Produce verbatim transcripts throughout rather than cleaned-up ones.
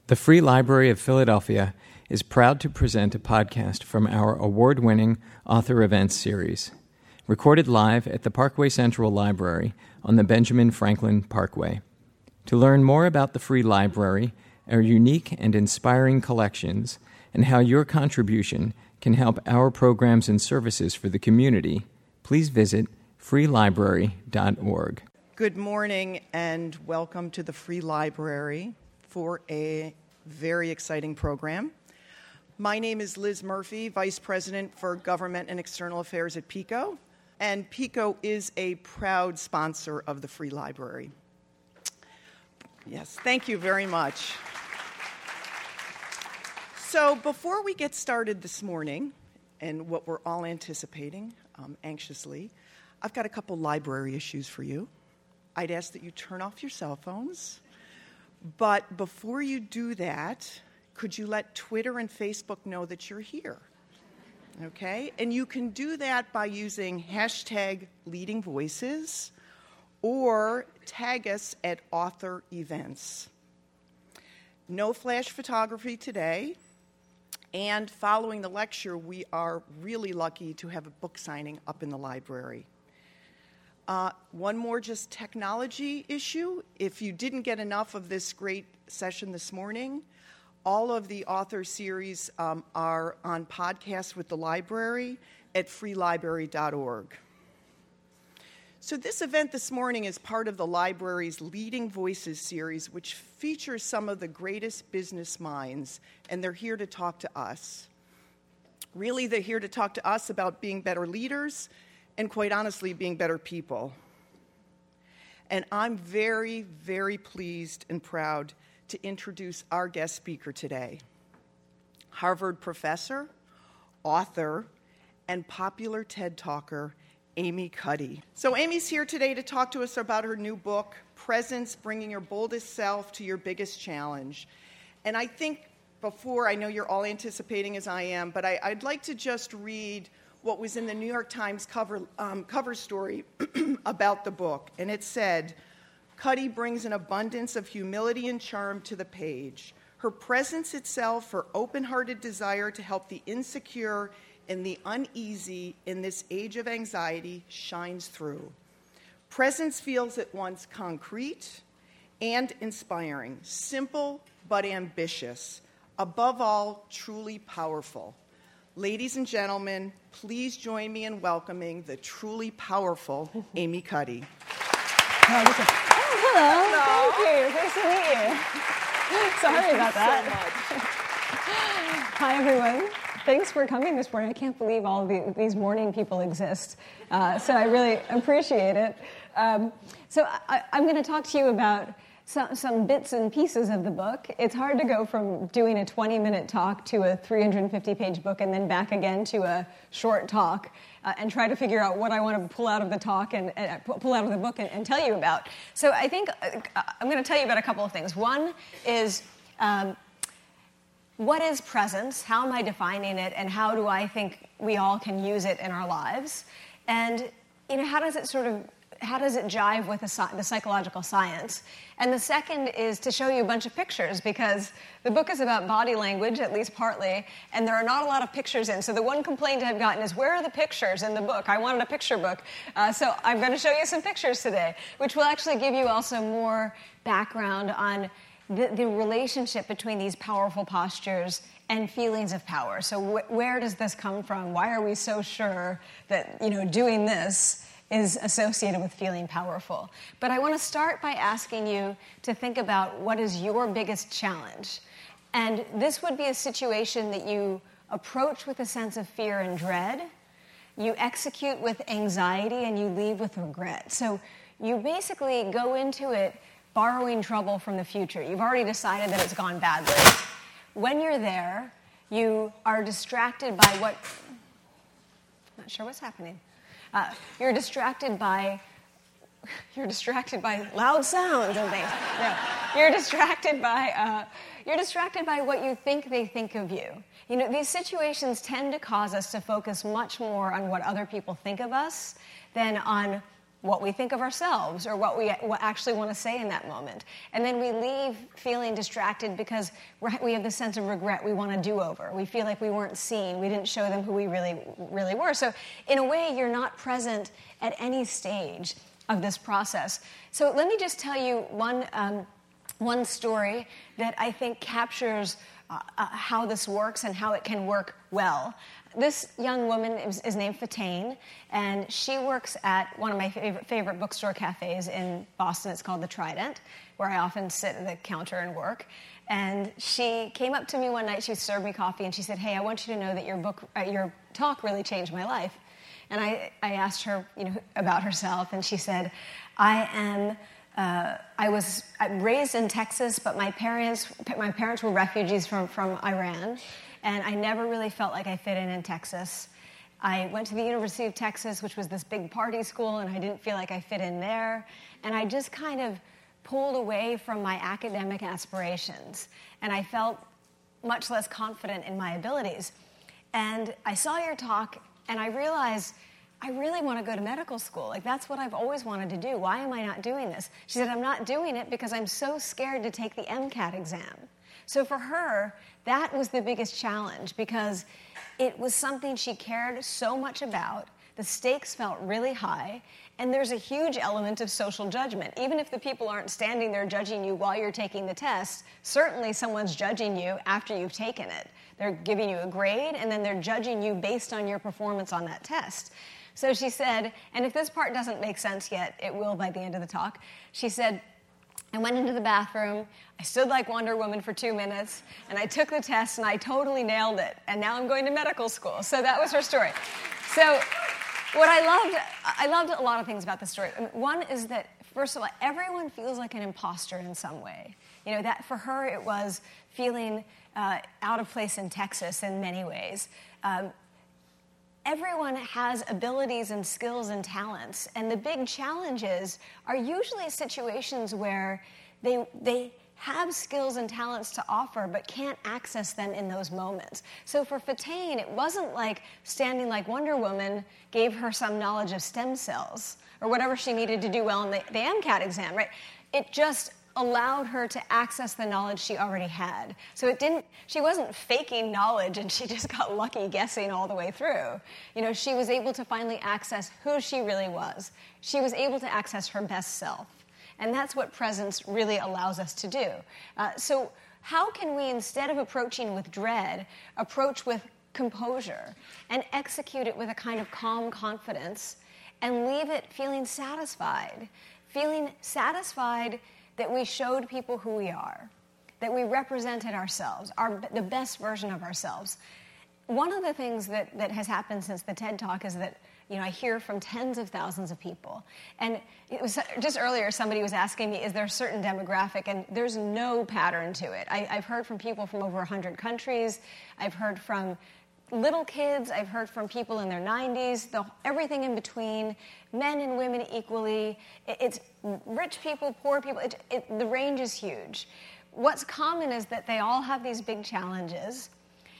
The Free Library of Philadelphia is proud to present a podcast from our award-winning Author Events series, recorded live at the Parkway Central Library on the Benjamin Franklin Parkway. To learn more about the Free Library, our unique and inspiring collections, and how your contribution can help our programs and services for the community, please visit free library dot org. Good morning and welcome to the Free Library for a very exciting program. My name is Liz Murphy, Vice President for Government and External Affairs at PICO, and PICO is a proud sponsor of the Free Library. Yes, thank you very much. So before we get started this morning, and what we're all anticipating um, anxiously, I've got a couple library issues for you. I'd ask that you turn off your cell phones. But before you do that, could you let Twitter and Facebook know that you're here? Okay? And you can do that by using hashtag Leading Voices or tag us at Author Events. No flash photography today. And following the lecture, we are really lucky to have a book signing up in the library. Uh, one more just technology issue. If you didn't get enough of this great session this morning, all of the author series um, are on podcast with the library at free library dot org. So this event this morning is part of the library's Leading Voices series, which features some of the greatest business minds, and they're here to talk to us. Really, they're here to talk to us about being better leaders and, quite honestly, being better people. And I'm very, very pleased and proud to introduce our guest speaker today, Harvard professor, author, and popular TED talker, Amy Cuddy. So Amy's here today to talk to us about her new book, Presence, Bringing Your Boldest Self to Your Biggest Challenge. And I think before, I know you're all anticipating as I am, but I, I'd like to just read what was in the New York Times cover, um, cover story about the book. And it said, Cuddy brings an abundance of humility and charm to the page. Her presence itself, her open-hearted desire to help the insecure and the uneasy in this age of anxiety shines through. Presence feels at once concrete and inspiring, simple but ambitious, above all, truly powerful. Ladies and gentlemen, please join me in welcoming the truly powerful Amy Cuddy. Oh, hello. hello. Thank you. Nice to meet you. Sorry Thank about you that. so much. Hi, everyone. Thanks for coming this morning. I can't believe all of the, these morning people exist. Uh, so I really appreciate it. Um, so I, I'm going to talk to you about some, some bits and pieces of the book. It's hard to go from doing a twenty-minute talk to a three hundred fifty page book and then back again to a short talk uh, and try to figure out what I want to pull out of the talk and uh, pull out of the book and, and tell you about. So I think uh, I'm going to tell you about a couple of things. One is um, what is presence? How am I defining it? And how do I think we all can use it in our lives? And you know, how does it sort of how does it jive with the, the psychological science? And the second is to show you a bunch of pictures, because the book is about body language, at least partly, and there are not a lot of pictures in. So the one complaint I've gotten is, where are the pictures in the book? I wanted a picture book. Uh, so I'm going to show you some pictures today, which will actually give you also more background on the, the relationship between these powerful postures and feelings of power. So wh- where does this come from? Why are we so sure that, you know, doing this is associated with feeling powerful? But I want to start by asking you to think about what is your biggest challenge. And this would be a situation that you approach with a sense of fear and dread, you execute with anxiety, and you leave with regret. So you basically go into it borrowing trouble from the future. You've already decided that it's gone badly. When you're there, you are distracted by what... Not sure what's happening. Uh, you're distracted by you're distracted by loud sounds and things. No, you're distracted by uh, you're distracted by what you think they think of you. You know, these situations tend to cause us to focus much more on what other people think of us than on what we think of ourselves or what we what actually want to say in that moment. And then we leave feeling distracted because we're, we have this sense of regret. We want a do-over. We feel like we weren't seen. We didn't show them who we really, really were. So in a way, you're not present at any stage of this process. So let me just tell you one, um, one story that I think captures uh, uh, how this works and how it can work well. This young woman is, is named Fatane, and she works at one of my favorite, favorite bookstore cafes in Boston. It's called the Trident, where I often sit at the counter and work. And she came up to me one night. She served me coffee, and she said, "Hey, I want you to know that your book, uh, your talk really changed my life." And I, I asked her, you know, about herself, and she said, "I am." Uh, I was raised in Texas, but my parents, my parents were refugees from, from Iran. And I never really felt like I fit in in Texas. I went to the University of Texas, which was this big party school, and I didn't feel like I fit in there. And I just kind of pulled away from my academic aspirations. And I felt much less confident in my abilities. And I saw your talk, and I realized I really want to go to medical school. Like, that's what I've always wanted to do. Why am I not doing this? She said, "I'm not doing it because I'm so scared to take the MCAT exam." So for her, that was the biggest challenge because it was something she cared so much about. The stakes felt really high, and there's a huge element of social judgment. Even if the people aren't standing there judging you while you're taking the test, certainly someone's judging you after you've taken it. They're giving you a grade, and then they're judging you based on your performance on that test. So she said, and if this part doesn't make sense yet, it will by the end of the talk, she said, "I went into the bathroom, I stood like Wonder Woman for two minutes, and I took the test, and I totally nailed it, and now I'm going to medical school." So that was her story. So what I loved, I loved a lot of things about the story. One is that, first of all, everyone feels like an imposter in some way. You know, that for her, it was feeling uh, out of place in Texas in many ways. Um, Everyone has abilities and skills and talents, and the big challenges are usually situations where they they have skills and talents to offer but can't access them in those moments. So for Fatane, it wasn't like standing like Wonder Woman gave her some knowledge of stem cells or whatever she needed to do well in the, the MCAT exam, right? It just allowed her to access the knowledge she already had. So it didn't, she wasn't faking knowledge and she just got lucky guessing all the way through. You know, she was able to finally access who she really was. She was able to access her best self. And that's what presence really allows us to do. Uh, so how can we, instead of approaching with dread, approach with composure and execute it with a kind of calm confidence and leave it feeling satisfied, feeling satisfied that we showed people who we are, that we represented ourselves, our, the best version of ourselves. One of the things that, that has happened since the TED Talk is that, you know, I hear from tens of thousands of people. And it was just earlier, somebody was asking me, is there a certain demographic? And there's no pattern to it. I, I've heard from people from over one hundred countries. I've heard from little kids. I've heard from people in their nineties, the, everything in between, men and women equally. It, it's rich people, poor people. It, it, the range is huge. What's common is that they all have these big challenges.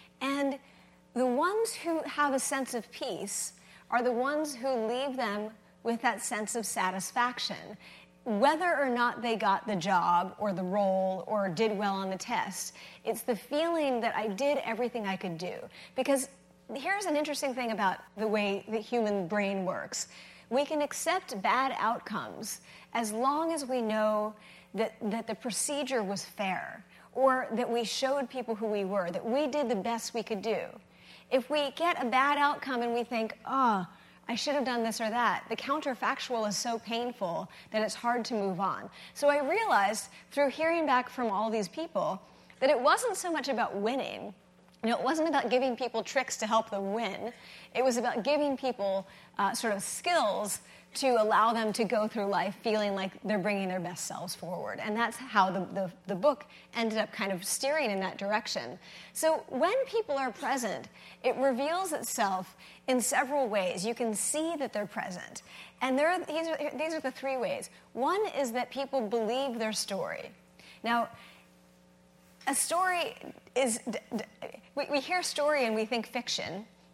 And the ones who have a sense of peace are the ones who leave them with that sense of satisfaction. Whether or not they got the job or the role or did well on the test, it's the feeling that I did everything I could do. Because here's an interesting thing about the way the human brain works. We can accept bad outcomes as long as we know that, that the procedure was fair or that we showed people who we were, that we did the best we could do. If we get a bad outcome and we think, oh, I should have done this or that, the counterfactual is so painful that it's hard to move on. So I realized through hearing back from all these people that it wasn't so much about winning. You know, it wasn't about giving people tricks to help them win. It was about giving people uh, sort of skills to allow them to go through life feeling like they're bringing their best selves forward. And that's how the, the, the book ended up kind of steering in that direction. So when people are present, it reveals itself in several ways. You can see that they're present. And there are, these, are, these are the three ways. One is that people believe their story. Now, a story is, we, we hear story and we think fiction,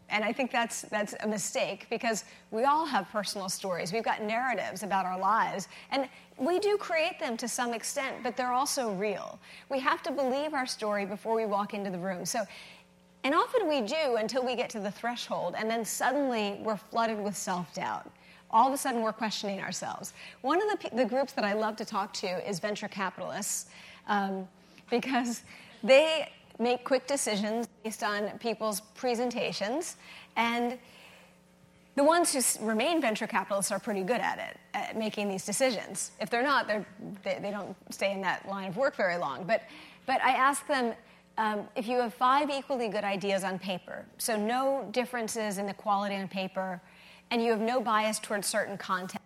And I think that's that's a mistake, because we all have personal stories. We've got narratives about our lives, and we do create them to some extent, but they're also real. We have to believe our story before we walk into the room. So, and often we do until we get to the threshold, and then suddenly we're flooded with self-doubt. All of a sudden we're questioning ourselves. One of the, the groups that I love to talk to is venture capitalists, um, because they make quick decisions based on people's presentations, and the ones who remain venture capitalists are pretty good at it, at making these decisions. If they're not, they're, they, they don't stay in that line of work very long. But, but I ask them, um, if you have five equally good ideas on paper, so no differences in the quality on paper, and you have no bias towards certain content,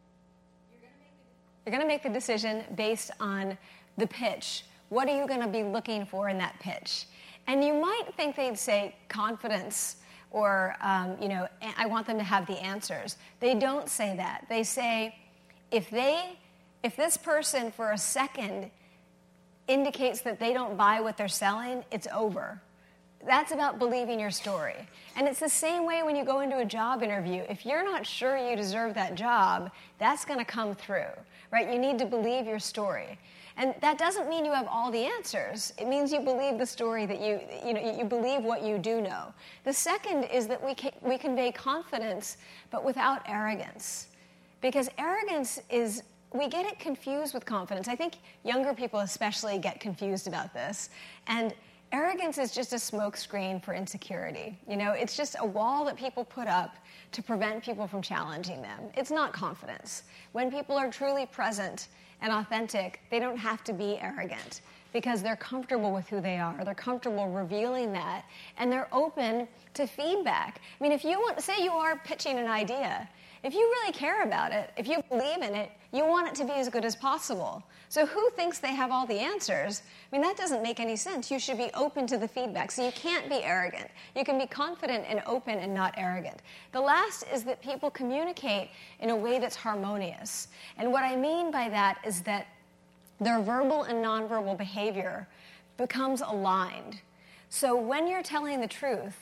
you're going to make the decision based on the pitch. What are you going to be looking for in that pitch? And you might think they'd say confidence, or, um, you know, I want them to have the answers. They don't say that. They say, if they, if this person for a second indicates that they don't buy what they're selling, it's over. That's about believing your story. And it's the same way when you go into a job interview. If you're not sure you deserve that job, that's going to come through, right? You need to believe your story. And that doesn't mean you have all the answers. It means you believe the story that you, you know, you believe what you do know. The second is that we can, we convey confidence, but without arrogance. Because arrogance is, we get it confused with confidence. I think younger people especially get confused about this. And arrogance is just a smokescreen for insecurity. You know, it's just a wall that people put up to prevent people from challenging them. It's not confidence. When people are truly present and authentic, they don't have to be arrogant, because they're comfortable with who they are. They're comfortable revealing that, and they're open to feedback. I mean, if you want, say you are pitching an idea, if you really care about it, if you believe in it, you want it to be as good as possible. So who thinks they have all the answers? I mean, that doesn't make any sense. You should be open to the feedback. So you can't be arrogant. You can be confident and open and not arrogant. The last is that people communicate in a way that's harmonious. And what I mean by that is that their verbal and nonverbal behavior becomes aligned. So when you're telling the truth,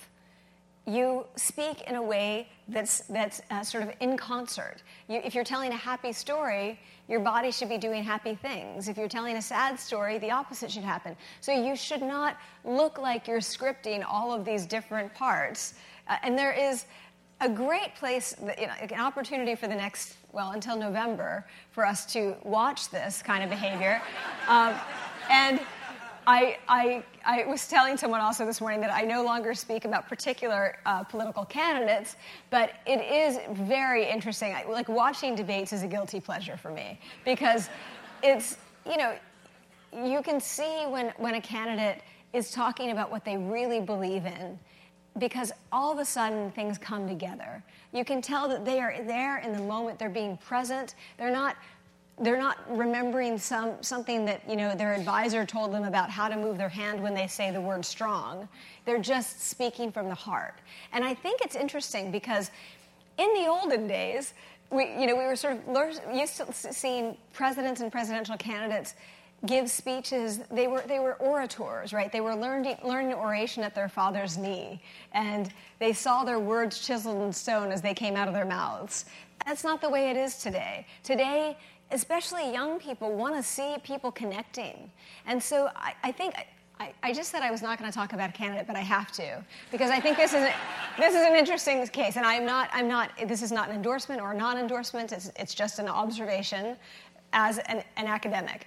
you speak in a way that's that's uh, sort of in concert. You, if you're telling a happy story, your body should be doing happy things. If you're telling a sad story, the opposite should happen. So you should not look like you're scripting all of these different parts. Uh, and there is a great place, you know, an opportunity for the next, well, until November, for us to watch this kind of behavior. Um, and I, I, I was telling someone also this morning that I no longer speak about particular uh, political candidates, but it is very interesting. I, like, watching debates is a guilty pleasure for me, because it's, you know, you can see when, when a candidate is talking about what they really believe in, because all of a sudden things come together. You can tell that they are there in the moment. They're being present. They're not They're not remembering some something that, you know, their advisor told them about how to move their hand when they say the word strong. They're just speaking from the heart. And I think it's interesting, because in the olden days, we, you know, we were sort of used to seeing presidents and presidential candidates give speeches. They were they were orators, right? They were learning learning oration at their father's knee, and they saw their words chiseled in stone as they came out of their mouths. That's not the way it is today. Today, especially young people, want to see people connecting. And so I, I think, I, I just said I was not going to talk about a candidate, but I have to, because I think this is a, this is an interesting case. And I'm not, I'm not, this is not an endorsement or a non-endorsement. It's, it's just an observation as an, an academic.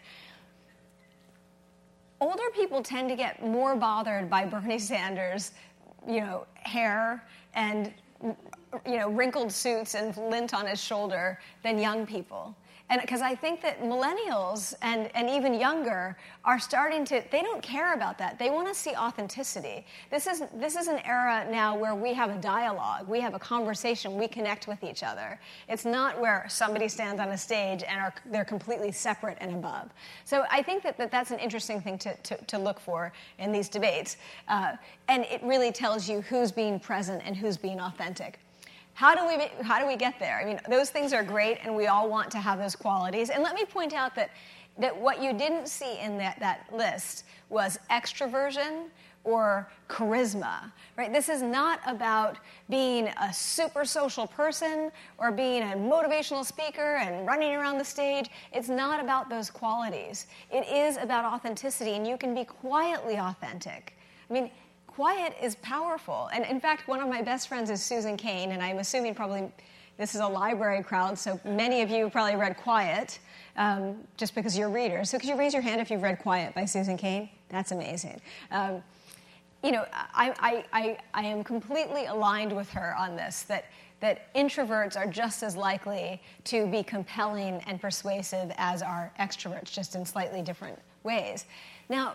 Older people tend to get more bothered by Bernie Sanders, you know, hair and, you know, wrinkled suits and lint on his shoulder than young people. And because I think that millennials and, and even younger are starting to, they don't care about that. They want to see authenticity. This is, this is an era now where we have a dialogue. We have a conversation. We connect with each other. It's not where somebody stands on a stage and are, they're completely separate and above. So I think that, that that's an interesting thing to, to, to look for in these debates. Uh, and it really tells you who's being present and who's being authentic. How do we how do we get there? I mean, those things are great, and we all want to have those qualities. And let me point out that that what you didn't see in that, that list was extroversion or charisma, right? This is not about being a super social person or being a motivational speaker and running around the stage. It's not about those qualities. It is about authenticity, and you can be quietly authentic. I mean, quiet is powerful. And in fact, one of my best friends is Susan Cain, and I'm assuming probably this is a library crowd, so many of you probably read Quiet, um, just because you're readers. So could you raise your hand if you've read Quiet by Susan Cain? That's amazing. Um, You know, I, I, I, I am completely aligned with her on this, that, that introverts are just as likely to be compelling and persuasive as are extroverts, just in slightly different ways. Now,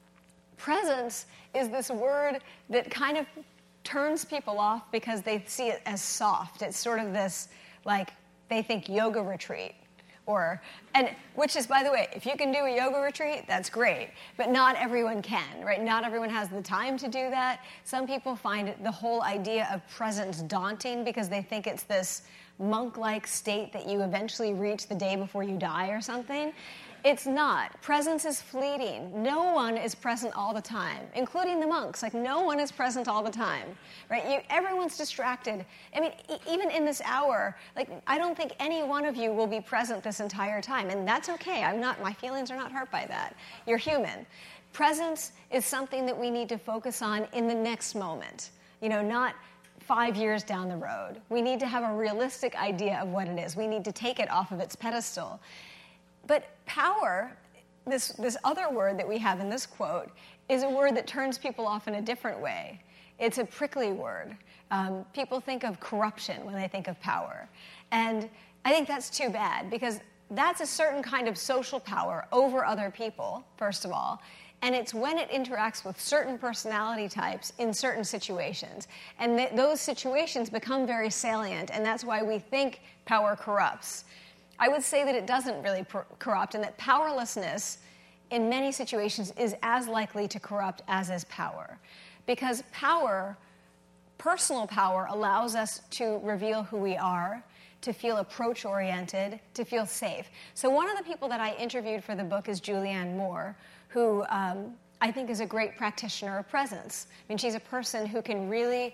presence is this word that kind of turns people off because they see it as soft. It's sort of this, like, they think yoga retreat. Or, and which is, by the way, if you can do a yoga retreat, that's great. But not everyone can, right? Not everyone has the time to do that. Some people find the whole idea of presence daunting because they think it's this monk-like state that you eventually reach the day before you die or something. It's not. Presence is fleeting. No one is present all the time, including the monks. Like, no one is present all the time, right? You, everyone's distracted. I mean, e- even in this hour, like, I don't think any one of you will be present this entire time, and that's okay. I'm not. My feelings are not hurt by that. You're human. Presence is something that we need to focus on in the next moment. You know, not five years down the road. We need to have a realistic idea of what it is. We need to take it off of its pedestal. But power, this, this other word that we have in this quote, is a word that turns people off in a different way. It's a prickly word. Um, people think of corruption when they think of power. And I think that's too bad, because that's a certain kind of social power over other people, first of all. And it's when it interacts with certain personality types in certain situations. And th- those situations become very salient, and that's why we think power corrupts. I would say that it doesn't really per- corrupt, and that powerlessness in many situations is as likely to corrupt as is power. Because power, personal power, allows us to reveal who we are, to feel approach-oriented, to feel safe. So one of the people that I interviewed for the book is Julianne Moore, who um, I think is a great practitioner of presence. I mean, she's a person who can really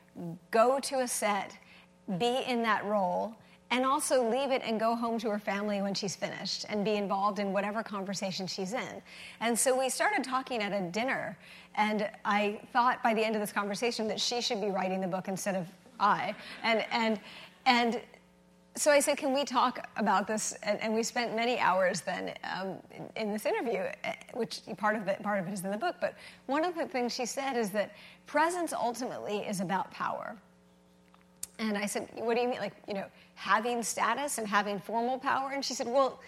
go to a set, be in that role, and also leave it and go home to her family when she's finished and be involved in whatever conversation she's in. And so we started talking at a dinner, and I thought by the end of this conversation that she should be writing the book instead of I. And and and so I said, can we talk about this? And, and we spent many hours then um, in, in this interview, which part of it part of it is in the book. But one of the things she said is that presence ultimately is about power. And I said, what do you mean? Like, you know, having status and having formal power? And she said, well,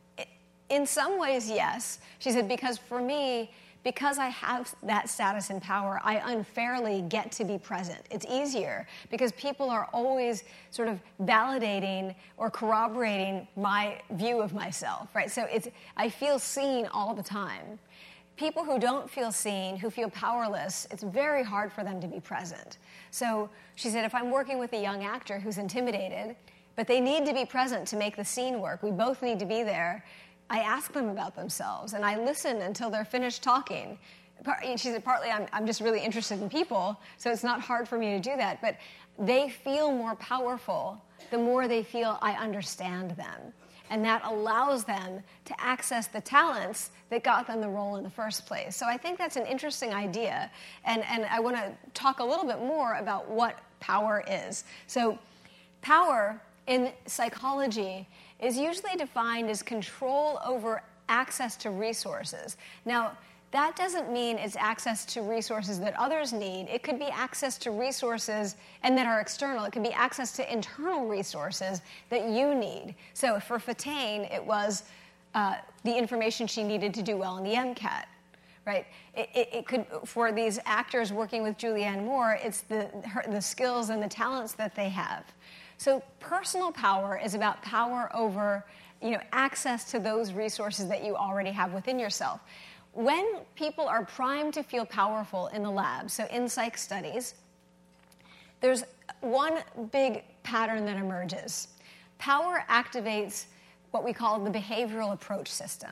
in some ways, yes. She said, because for me, because I have that status and power, I unfairly get to be present. It's easier because people are always sort of validating or corroborating my view of myself, right? So it's I feel seen all the time. People who don't feel seen, who feel powerless, it's very hard for them to be present. So she said, if I'm working with a young actor who's intimidated, but they need to be present to make the scene work, we both need to be there, I ask them about themselves, and I listen until they're finished talking. She said, partly I'm, I'm just really interested in people, so it's not hard for me to do that, but they feel more powerful the more they feel I understand them. And that allows them to access the talents that got them the role in the first place. So I think that's an interesting idea. And, and I want to talk a little bit more about what power is. So power in psychology is usually defined as control over access to resources. Now, that doesn't mean it's access to resources that others need. It could be access to resources and that are external. It could be access to internal resources that you need. So for Fatane, it was uh, the information she needed to do well in the MCAT, right? It, it, it could, for these actors working with Julianne Moore, it's the, her, the skills and the talents that they have. So personal power is about power over, you know, access to those resources that you already have within yourself. When people are primed to feel powerful in the lab, so in psych studies, there's one big pattern that emerges. Power activates what we call the behavioral approach system.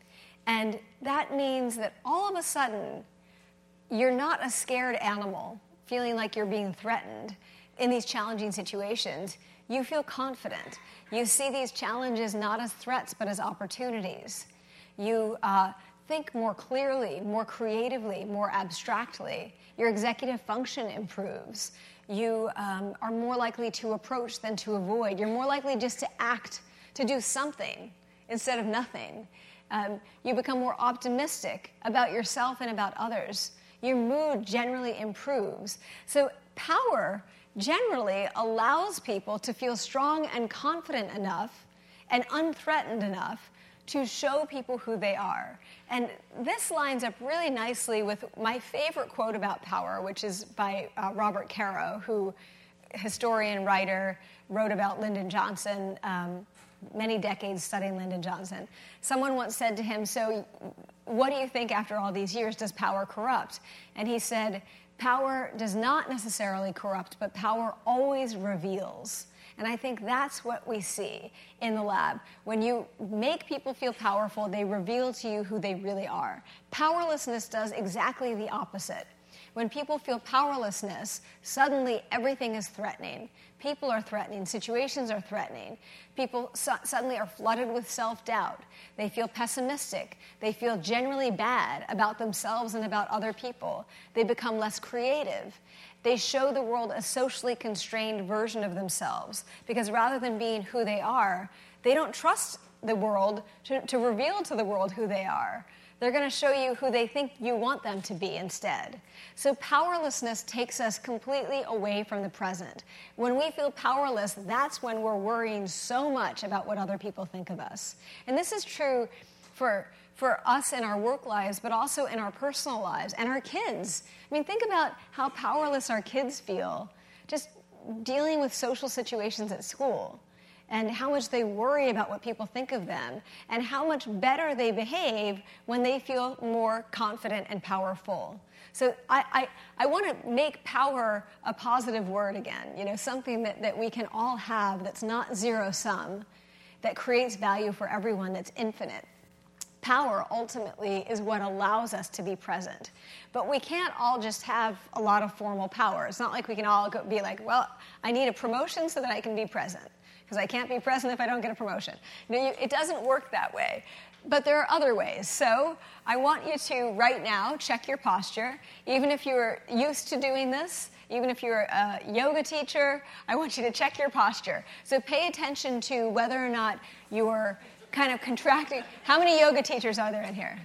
And that means that all of a sudden, you're not a scared animal feeling like you're being threatened in these challenging situations. You feel confident. You see these challenges not as threats, but as opportunities. You uh, think more clearly, more creatively, more abstractly. Your executive function improves. You um, are more likely to approach than to avoid. You're more likely just to act, to do something instead of nothing. Um, you become more optimistic about yourself and about others. Your mood generally improves. So power generally allows people to feel strong and confident enough and unthreatened enough to show people who they are. And this lines up really nicely with my favorite quote about power, which is by uh, Robert Caro, who, historian, writer, wrote about Lyndon Johnson, um, many decades studying Lyndon Johnson. Someone once said to him, so what do you think after all these years, does power corrupt? And he said, power does not necessarily corrupt, but power always reveals. And I think that's what we see in the lab. When you make people feel powerful, they reveal to you who they really are. Powerlessness does exactly the opposite. When people feel powerlessness, suddenly everything is threatening. People are threatening. Situations are threatening. People su- suddenly are flooded with self-doubt. They feel pessimistic. They feel generally bad about themselves and about other people. They become less creative. They show the world a socially constrained version of themselves because rather than being who they are, they don't trust the world to, to reveal to the world who they are. They're going to show you who they think you want them to be instead. So powerlessness takes us completely away from the present. When we feel powerless, that's when we're worrying so much about what other people think of us. And this is true for, for us in our work lives, but also in our personal lives and our kids. I mean, think about how powerless our kids feel just dealing with social situations at school, and how much they worry about what people think of them, and how much better they behave when they feel more confident and powerful. So I, I, I want to make power a positive word again, you know, something that, that we can all have that's not zero-sum, that creates value for everyone, that's infinite. Power, ultimately, is what allows us to be present. But we can't all just have a lot of formal power. It's not like we can all go, be like, well, I need a promotion so that I can be present, because I can't be present if I don't get a promotion. You know, you, it doesn't work that way. But there are other ways. So I want you to, right now, check your posture. Even if you're used to doing this, even if you're a yoga teacher, I want you to check your posture. So pay attention to whether or not you're kind of contracting. How many yoga teachers are there in here?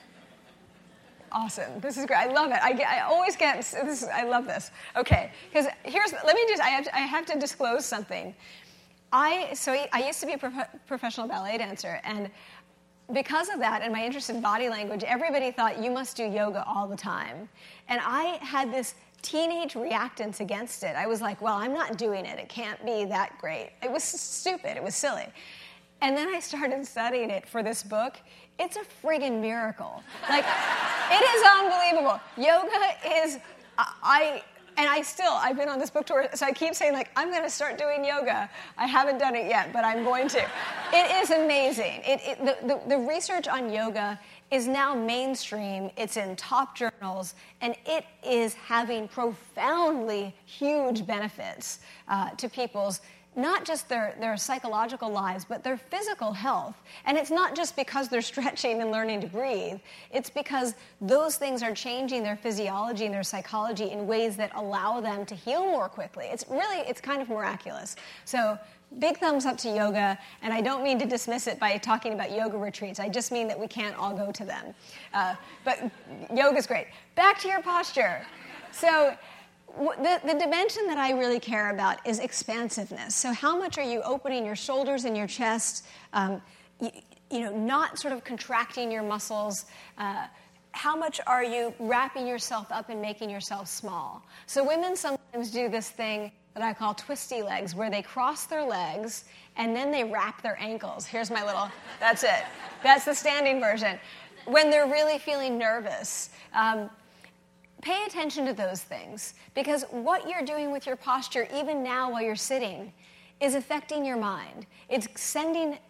Awesome. This is great. I love it. I, get, I always get this. Is, I love this. Okay. Because here's, let me just, I have, to, I have to disclose something. I, so I used to be a prof- professional ballet dancer, and because of that and my interest in body language, everybody thought you must do yoga all the time. And I had this teenage reactance against it. I was like, well, I'm not doing it. It can't be that great. It was stupid. It was silly. And then I started studying it for this book. It's a friggin' miracle. Like, it is unbelievable. Yoga is, I... And I still, I've been on this book tour, so I keep saying, like, I'm going to start doing yoga. I haven't done it yet, but I'm going to. It is amazing. It, it, the, the, the research on yoga is now mainstream. It's in top journals, and it is having profoundly huge benefits uh, to people's, not just their, their psychological lives, but their physical health. And it's not just because they're stretching and learning to breathe. It's because those things are changing their physiology and their psychology in ways that allow them to heal more quickly. It's really, it's kind of miraculous. So big thumbs up to yoga, and I don't mean to dismiss it by talking about yoga retreats. I just mean that we can't all go to them. Uh, but yoga's great. Back to your posture. So The, the dimension that I really care about is expansiveness. So how much are you opening your shoulders and your chest, um, you, you know, not sort of contracting your muscles? Uh, how much are you wrapping yourself up and making yourself small? So women sometimes do this thing that I call twisty legs, where they cross their legs and then they wrap their ankles. Here's my little, that's it. That's the standing version. When they're really feeling nervous. Um, Pay attention to those things, because what you're doing with your posture, even now while you're sitting, is affecting your mind. It's sending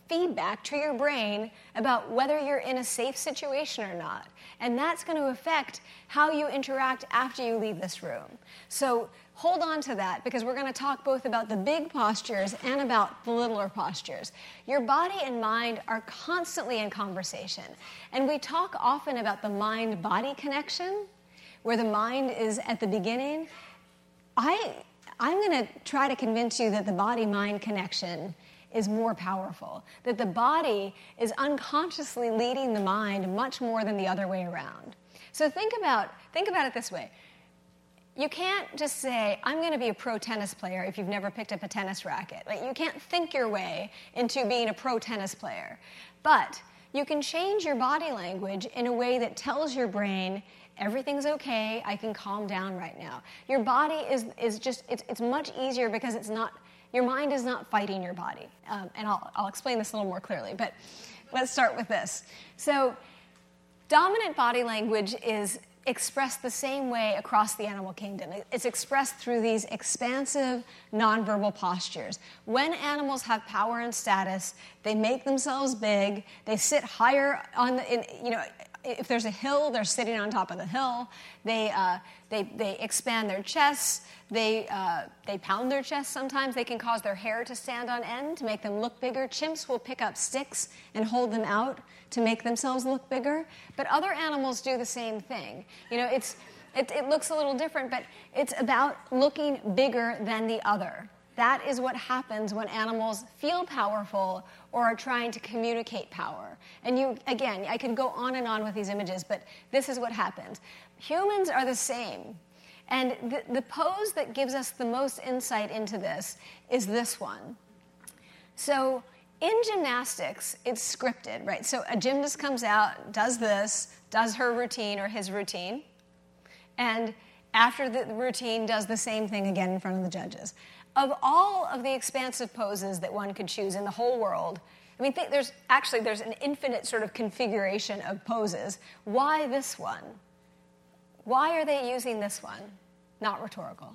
feedback to your brain about whether you're in a safe situation or not. And that's going to affect how you interact after you leave this room. So hold on to that, because we're going to talk both about the big postures and about the littler postures. Your body and mind are constantly in conversation. And we talk often about the mind-body connection, where the mind is at the beginning. I, I'm going to try to convince you that the body-mind connection is more powerful, that the body is unconsciously leading the mind much more than the other way around. So think about, think about it this way. You can't just say, I'm going to be a pro tennis player if you've never picked up a tennis racket. Like, you can't think your way into being a pro tennis player. But you can change your body language in a way that tells your brain, everything's okay, I can calm down right now. Your body is, is just, it's, it's much easier because it's not, your mind is not fighting your body. Um, and I'll, I'll explain this a little more clearly, but let's start with this. So dominant body language is expressed the same way across the animal kingdom. It's expressed through these expansive, nonverbal postures. When animals have power and status, they make themselves big, they sit higher on the, in, you know, if there's a hill, they're sitting on top of the hill. They, uh, they, they expand their chests. They, uh, they pound their chests sometimes. They can cause their hair to stand on end to make them look bigger. Chimps will pick up sticks and hold them out to make themselves look bigger. But other animals do the same thing. You know, it's, it, it looks a little different, but it's about looking bigger than the other. That is what happens when animals feel powerful or are trying to communicate power. And you, again, I could go on and on with these images, but this is what happens. Humans are the same. And the, the pose that gives us the most insight into this is this one. So in gymnastics, it's scripted, right? So a gymnast comes out, does this, does her routine or his routine, and after the routine does the same thing again in front of the judges. Of all of the expansive poses that one could choose in the whole world, I mean, th- there's actually there's an infinite sort of configuration of poses. Why this one? Why are they using this one? Not rhetorical.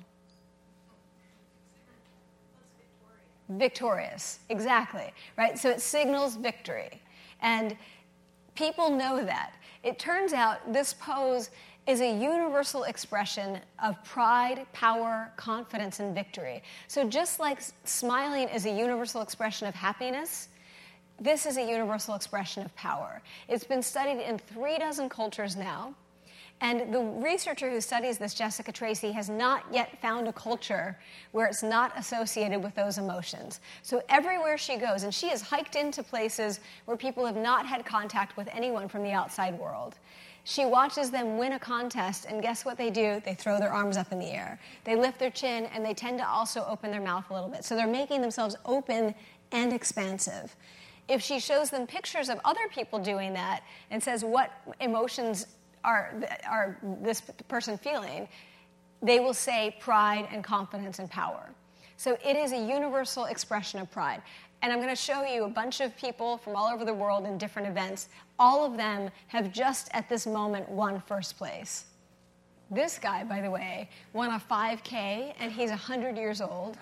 Victorious, exactly, right? So it signals victory. And people know that. It turns out this pose is a universal expression of pride, power, confidence, and victory. So just like smiling is a universal expression of happiness, this is a universal expression of power. It's been studied in three dozen cultures now, and the researcher who studies this, Jessica Tracy, has not yet found a culture where it's not associated with those emotions. So everywhere she goes, and she has hiked into places where people have not had contact with anyone from the outside world, she watches them win a contest, and guess what they do? They throw their arms up in the air. They lift their chin, and they tend to also open their mouth a little bit. So they're making themselves open and expansive. If she shows them pictures of other people doing that and says, what emotions are, are this person feeling, they will say pride and confidence and power. So it is a universal expression of pride. And I'm going to show you a bunch of people from all over the world in different events. All of them have just at this moment won first place. This guy, by the way, won a five K, and he's one hundred years old.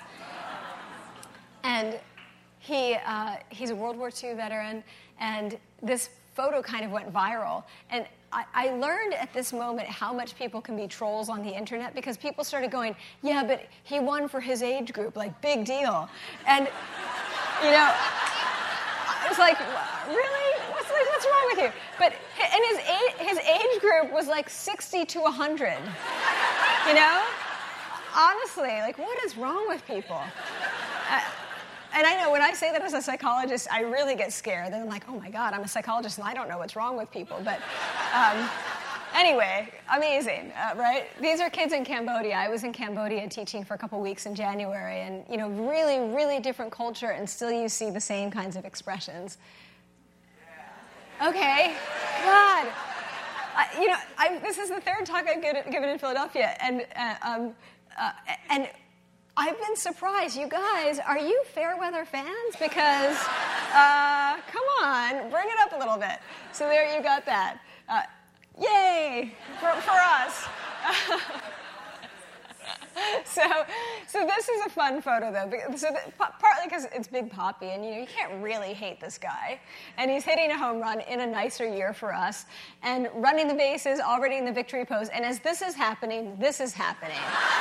And he uh, he's a World War Two veteran, and this photo kind of went viral. And I, I learned at this moment how much people can be trolls on the internet, because people started going, yeah, but he won for his age group, like, big deal. And you know, I was like, really? What's, what's wrong with you? But and his age, his age group was like sixty to one hundred. You know? Honestly, like, what is wrong with people? Uh, and I know when I say that as a psychologist, I really get scared. Then I'm like, oh my God, I'm a psychologist and I don't know what's wrong with people. But um, anyway, amazing, uh, right? These are kids in Cambodia. I was in Cambodia teaching for a couple weeks in January, and, you know, really, really different culture, and still you see the same kinds of expressions. Okay, God. Uh, you know, I, this is the third talk I've given in Philadelphia, and uh, um, uh, and I've been surprised. You guys, are you Fairweather fans? Because, uh, come on, bring it up a little bit. So there you got that. Uh, Yay, for, for us. So, so this is a fun photo, though. So the, partly because it's Big Poppy, and you know you can't really hate this guy. And he's hitting a home run in a nicer year for us, and running the bases, already in the victory pose. And as this is happening, this is happening.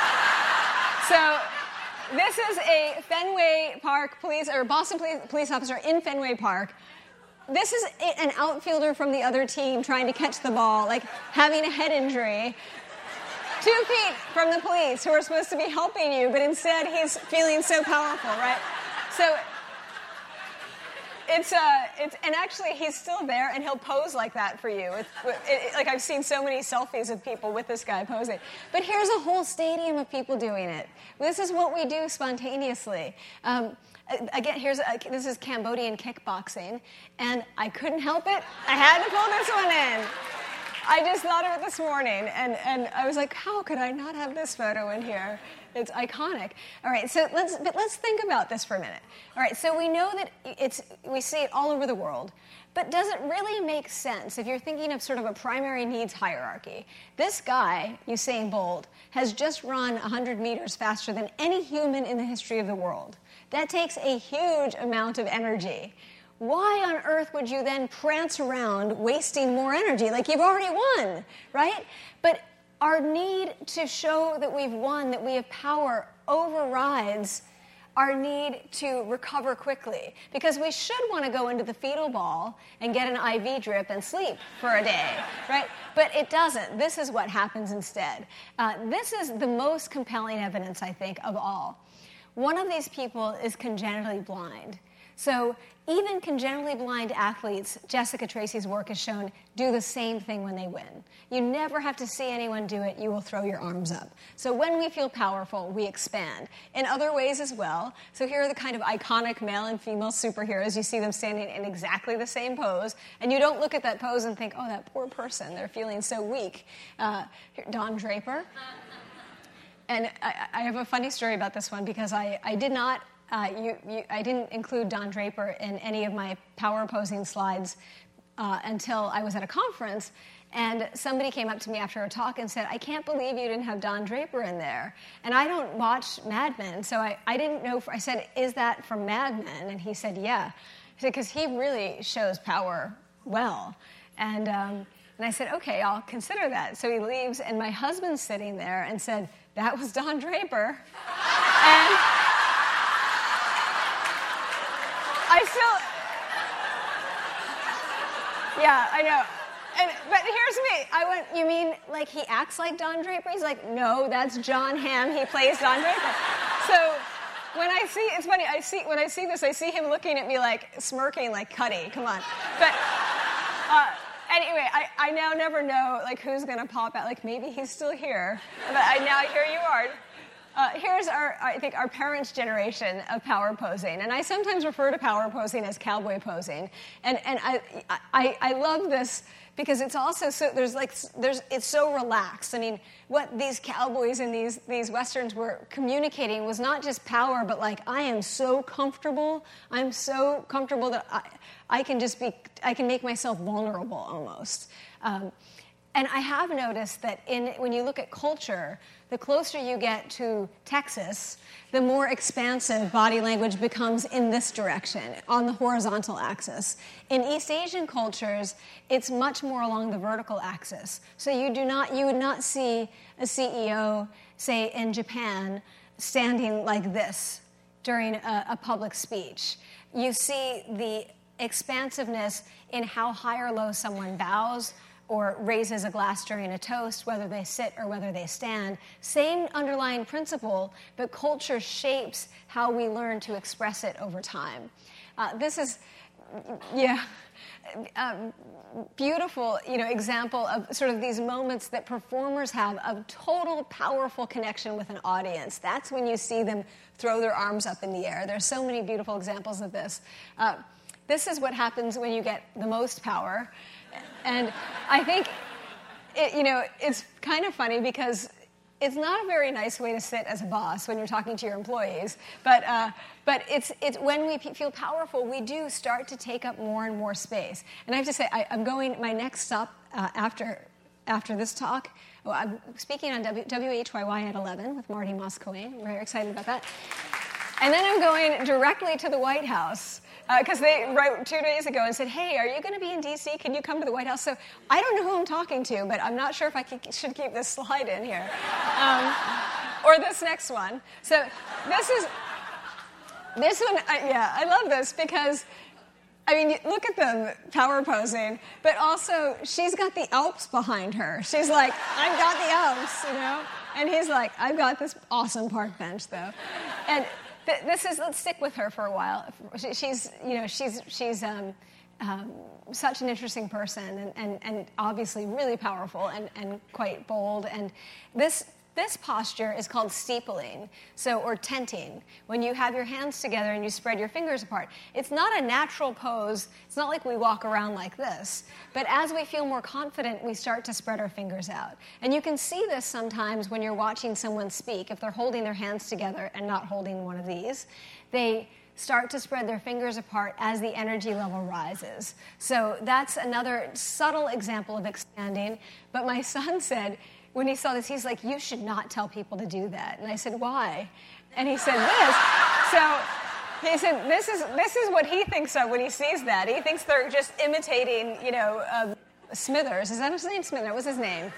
So this is a Fenway Park police or Boston police, police officer in Fenway Park. This is an outfielder from the other team trying to catch the ball, like having a head injury. Two feet from the police who are supposed to be helping you, but instead he's feeling so powerful, right? So it's, uh, it's and actually he's still there, and he'll pose like that for you. It's, it, it, like I've seen so many selfies of people with this guy posing. But here's a whole stadium of people doing it. This is what we do spontaneously. Um, Again, here's a, this is Cambodian kickboxing, and I couldn't help it. I had to pull this one in. I just thought of it this morning, and, and I was like, how could I not have this photo in here? It's iconic. All right, so let's but let's think about this for a minute. All right, so we know that it's we see it all over the world, but does it really make sense if you're thinking of sort of a primary needs hierarchy? This guy, Usain Bolt, has just run one hundred meters faster than any human in the history of the world. That takes a huge amount of energy. Why on earth would you then prance around wasting more energy? Like you've already won, right? But our need to show that we've won, that we have power, overrides our need to recover quickly. Because we should want to go into the fetal ball and get an I V drip and sleep for a day, right? But it doesn't. This is what happens instead. Uh, this is the most compelling evidence, I think, of all. One of these people is congenitally blind. So even congenitally blind athletes, Jessica Tracy's work has shown, do the same thing when they win. You never have to see anyone do it. You will throw your arms up. So when we feel powerful, we expand. In other ways as well. So here are the kind of iconic male and female superheroes. You see them standing in exactly the same pose. And you don't look at that pose and think, oh, that poor person, they're feeling so weak. Uh, here, Don Draper. And I, I have a funny story about this one because I, I did not... Uh, you, you, I didn't include Don Draper in any of my power posing slides uh, until I was at a conference, and somebody came up to me after a talk and said, I can't believe you didn't have Don Draper in there. And I don't watch Mad Men, so I, I didn't know. For, I said, is that from Mad Men? And he said, yeah. He said, because he really shows power well. And, um, and I said, okay, I'll consider that. So he leaves, and my husband's sitting there and said, that was Don Draper. And... I still, yeah, I know. And, but here's me. I went, you mean like he acts like Don Draper? He's like, no, that's John Hamm. He plays Don Draper. So when I see, it's funny, I see, when I see this, I see him looking at me like smirking like Cuddy, come on. But uh, anyway, I, I now never know like who's going to pop out. Like maybe he's still here. But I, now here you are. Uh, here's our, I think, our parents' generation of power posing. And I sometimes refer to power posing as cowboy posing. And, and I, I, I love this because it's also so, there's like, there's, it's so relaxed. I mean, what these cowboys and these, these Westerns were communicating was not just power, but like, I am so comfortable. I'm so comfortable that I, I can just be, I can make myself vulnerable almost. Um, and I have noticed that in, when you look at culture, the closer you get to Texas, the more expansive body language becomes in this direction, on the horizontal axis. In East Asian cultures, it's much more along the vertical axis. So you do not, you would not see a C E O, say in Japan, standing like this during a, a public speech. You see the expansiveness in how high or low someone bows, or raises a glass during a toast, whether they sit or whether they stand. Same underlying principle, but culture shapes how we learn to express it over time. Uh, this is, yeah, um, beautiful, you know, example of sort of these moments that performers have of total powerful connection with an audience. That's when you see them throw their arms up in the air. There's so many beautiful examples of this. Uh, this is what happens when you get the most power. And I think, it, you know, it's kind of funny because it's not a very nice way to sit as a boss when you're talking to your employees. But uh, but it's it's when we p- feel powerful, we do start to take up more and more space. And I have to say, I, I'm going, my next stop uh, after after this talk, Well, I'm speaking on W H Y Y at eleven with Marty Moscoe. I'm very excited about that. And then I'm going directly to the White House because uh, they wrote two days ago and said, hey, are you going to be in D C? Can you come to the White House? So I don't know who I'm talking to, but I'm not sure if I can, should keep this slide in here. Um, or this next one. So this is, this one, uh, yeah, I love this because, I mean, look at them power posing, but also she's got the Alps behind her. She's like, I've got the Alps, you know? And he's like, I've got this awesome park bench, though. And th- this is, let's stick with her for a while. She, she's, you know, she's, she's um, um, such an interesting person and, and, and obviously really powerful and, and quite bold. And this This posture is called steepling, so or tenting, when you have your hands together and you spread your fingers apart. It's not a natural pose. It's not like we walk around like this. But as we feel more confident, we start to spread our fingers out. And you can see this sometimes when you're watching someone speak. If they're holding their hands together and not holding one of these, they start to spread their fingers apart as the energy level rises. So that's another subtle example of expanding. But my son said, when he saw this, he's like, you should not tell people to do that. And I said, why? And he said this. So he said, this is this is what he thinks of when he sees that. He thinks they're just imitating, you know, uh, Smithers. Is that his name? Smithers. What's his name?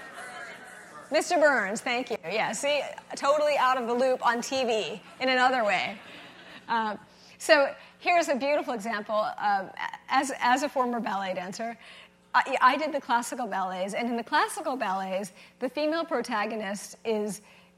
Mister Burns, thank you. Yeah, see, totally out of the loop on T V in another way. Uh, so here's a beautiful example. Uh, as, as a former ballet dancer, I, I did the classical ballets, and in the classical ballets, the female protagonist is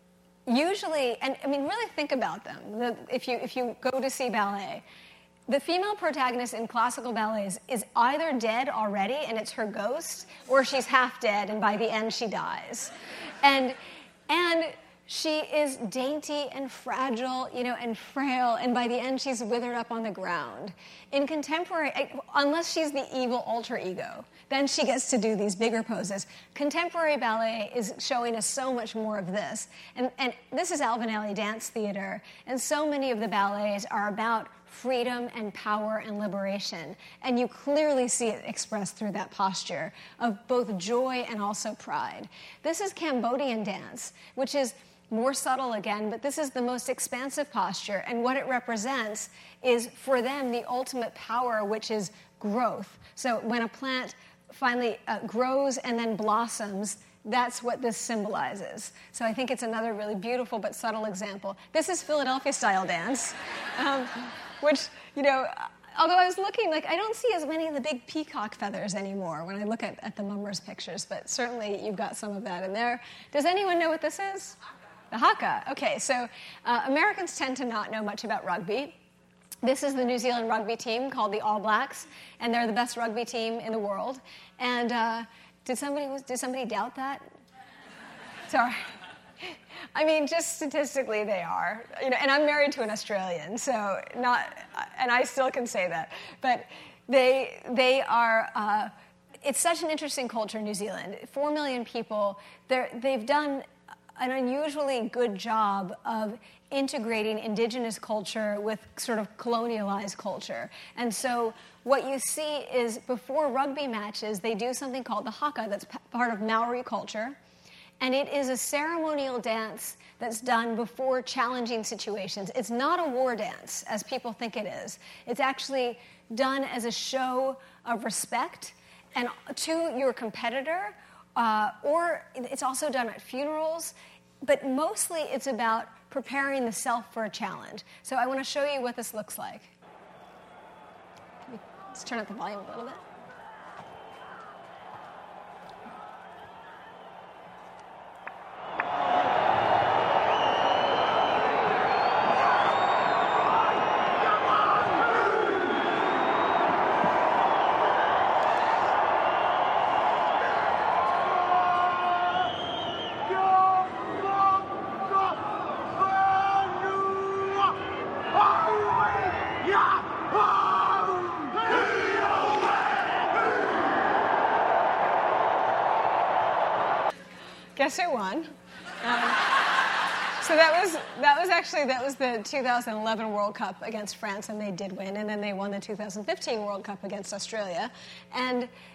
usually, and I mean, really think about them. The, if you if you go to see ballet, the female protagonist in classical ballets is either dead already, and it's her ghost, or she's half dead, and by the end she dies, and and. She is dainty and fragile, you know, and frail, and by the end she's withered up on the ground. In contemporary, unless she's the evil alter ego, then she gets to do these bigger poses. Contemporary ballet is showing us so much more of this. And, and this is Alvin Ailey Dance Theater, and so many of the ballets are about freedom and power and liberation. And you clearly see it expressed through that posture of both joy and also pride. This is Cambodian dance, which is more subtle again, but this is the most expansive posture, and what it represents is, for them, the ultimate power, which is growth. So when a plant finally uh, grows and then blossoms, that's what this symbolizes. So I think it's another really beautiful but subtle example. This is Philadelphia-style dance, um, which, you know, although I was looking, like, I don't see as many of the big peacock feathers anymore when I look at, at the Mummers pictures, but certainly you've got some of that in there. Does anyone know what this is? The haka. Okay, so uh, Americans tend to not know much about rugby. This is the New Zealand rugby team called the All Blacks, and they're the best rugby team in the world. And uh, did somebody did somebody doubt that? Sorry. I mean, just statistically, they are. You know, and I'm married to an Australian, so not, and I still can say that. But they they are. Uh, it's such an interesting culture in New Zealand. Four million people. They're, they've done an unusually good job of integrating indigenous culture with sort of colonialized culture. And so what you see is before rugby matches, they do something called the haka that's p- part of Maori culture. And it is a ceremonial dance that's done before challenging situations. It's not a war dance, as people think it is. It's actually done as a show of respect and to your competitor, Uh, or it's also done at funerals, but mostly it's about preparing the self for a challenge. So I want to show you what this looks like. Let's turn up the volume a little bit. Guess who won? Um, so that was that was actually that was the two thousand eleven World Cup against France, and they did win. And then they won the two thousand fifteen World Cup against Australia. And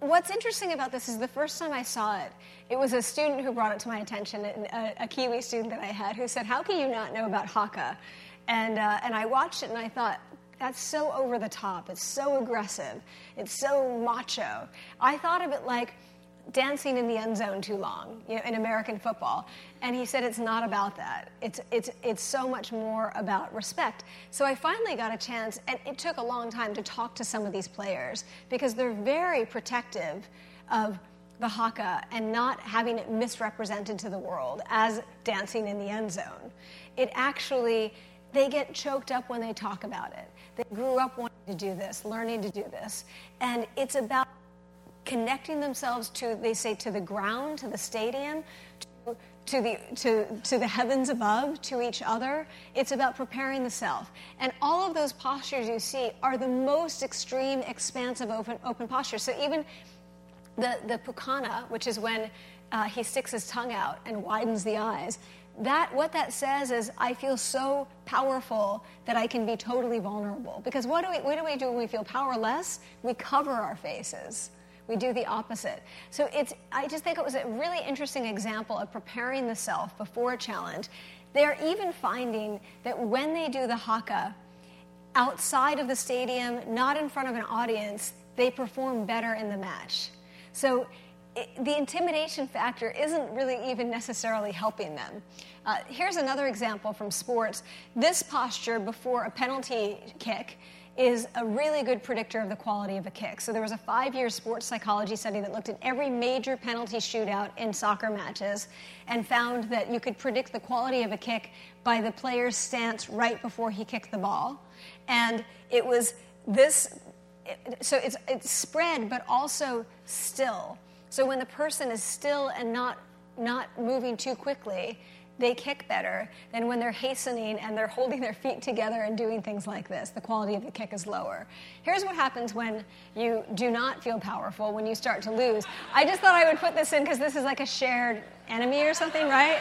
what's interesting about this is the first time I saw it, it was a student who brought it to my attention, a, a Kiwi student that I had, who said, how can you not know about haka? And, uh, and I watched it and I thought, that's so over the top. It's so aggressive. It's so macho. I thought of it like dancing in the end zone too long, you know, in American football. And he said it's not about that. It's, it's, it's so much more about respect. So I finally got a chance, and it took a long time to talk to some of these players because they're very protective of the haka and not having it misrepresented to the world as dancing in the end zone. It actually, they get choked up when they talk about it. They grew up wanting to do this, learning to do this. And it's about connecting themselves to, they say, to the ground, to the stadium, to, to, the, to, to the heavens above, to each other. It's about preparing the self. And all of those postures you see are the most extreme, expansive, open, open postures. So even the, the pukana, which is when uh, he sticks his tongue out and widens the eyes, that what that says is, I feel so powerful that I can be totally vulnerable. Because what do we, what do we do when we feel powerless? We cover our faces. We do the opposite. So it's, I just think it was a really interesting example of preparing the self before a challenge. They're even finding that when they do the haka outside of the stadium, not in front of an audience, they perform better in the match. So it, the intimidation factor isn't really even necessarily helping them. Uh, here's another example from sports. This posture before a penalty kick is a really good predictor of the quality of a kick. So there was a five-year sports psychology study that looked at every major penalty shootout in soccer matches and found that you could predict the quality of a kick by the player's stance right before he kicked the ball. And it was this, so it's, it's spread, but also still. So when the person is still and not, not moving too quickly, they kick better than when they're hastening and they're holding their feet together and doing things like this. The quality of the kick is lower. Here's what happens when you do not feel powerful, when you start to lose. I just thought I would put this in because this is like a shared enemy or something, right?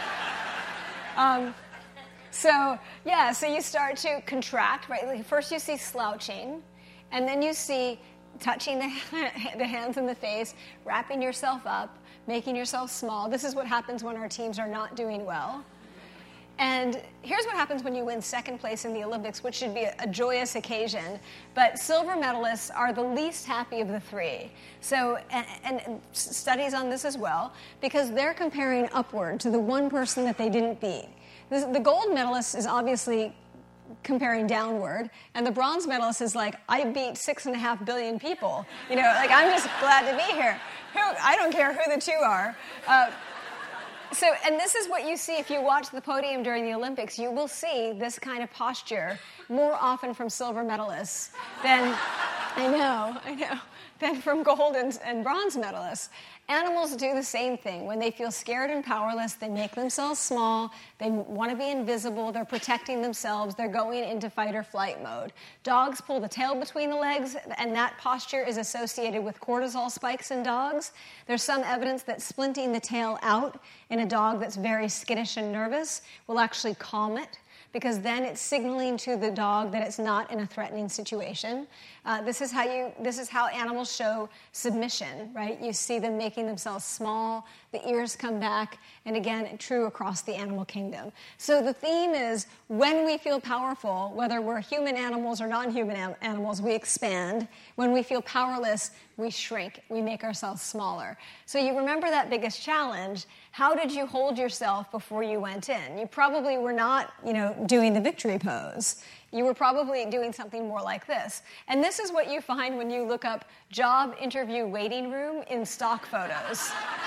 Um, so, yeah, so you start to contract, right? Like first you see slouching, and then you see touching the, the hands in the face, wrapping yourself up, making yourself small. This is what happens when our teams are not doing well. And here's what happens when you win second place in the Olympics, which should be a, a joyous occasion. But silver medalists are the least happy of the three. So, and, and studies on this as well, because they're comparing upward to the one person that they didn't beat. This, the gold medalist is obviously comparing downward, and the bronze medalist is like, I beat six and a half billion people. You know, like, I'm just glad to be here. Who, I don't care who the two are. Uh, so, and this is what you see if you watch the podium during the Olympics. You will see this kind of posture more often from silver medalists than, I know, I know, than from gold and, and bronze medalists. Animals do the same thing. When they feel scared and powerless, they make themselves small, they want to be invisible, they're protecting themselves, they're going into fight or flight mode. Dogs pull the tail between the legs, and that posture is associated with cortisol spikes in dogs. There's some evidence that splinting the tail out in a dog that's very skittish and nervous will actually calm it, because then it's signaling to the dog that it's not in a threatening situation. Uh, this is how you. This is how animals show submission, right? You see them making themselves small, the ears come back, and again, true across the animal kingdom. So the theme is, when we feel powerful, whether we're human animals or non-human am- animals, we expand. When we feel powerless, we shrink. We make ourselves smaller. So you remember that biggest challenge. How did you hold yourself before you went in? You probably were not, you know, doing the victory pose. You were probably doing something more like this. And this is what you find when you look up job interview waiting room in stock photos.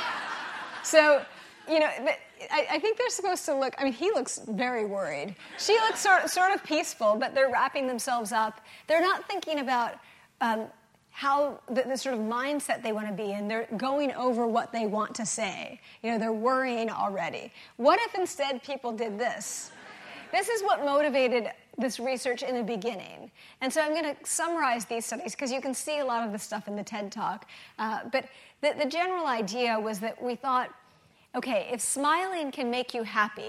So, you know, I, I think they're supposed to look, I mean, he looks very worried. She looks sort, sort of peaceful, but they're wrapping themselves up. They're not thinking about um, how the, the sort of mindset they want to be in. They're going over what they want to say. You know, they're worrying already. What if instead people did this? This is what motivated this research in the beginning. And so I'm going to summarize these studies because you can see a lot of the stuff in the TED Talk. Uh, but the, the general idea was that we thought, okay, if smiling can make you happy,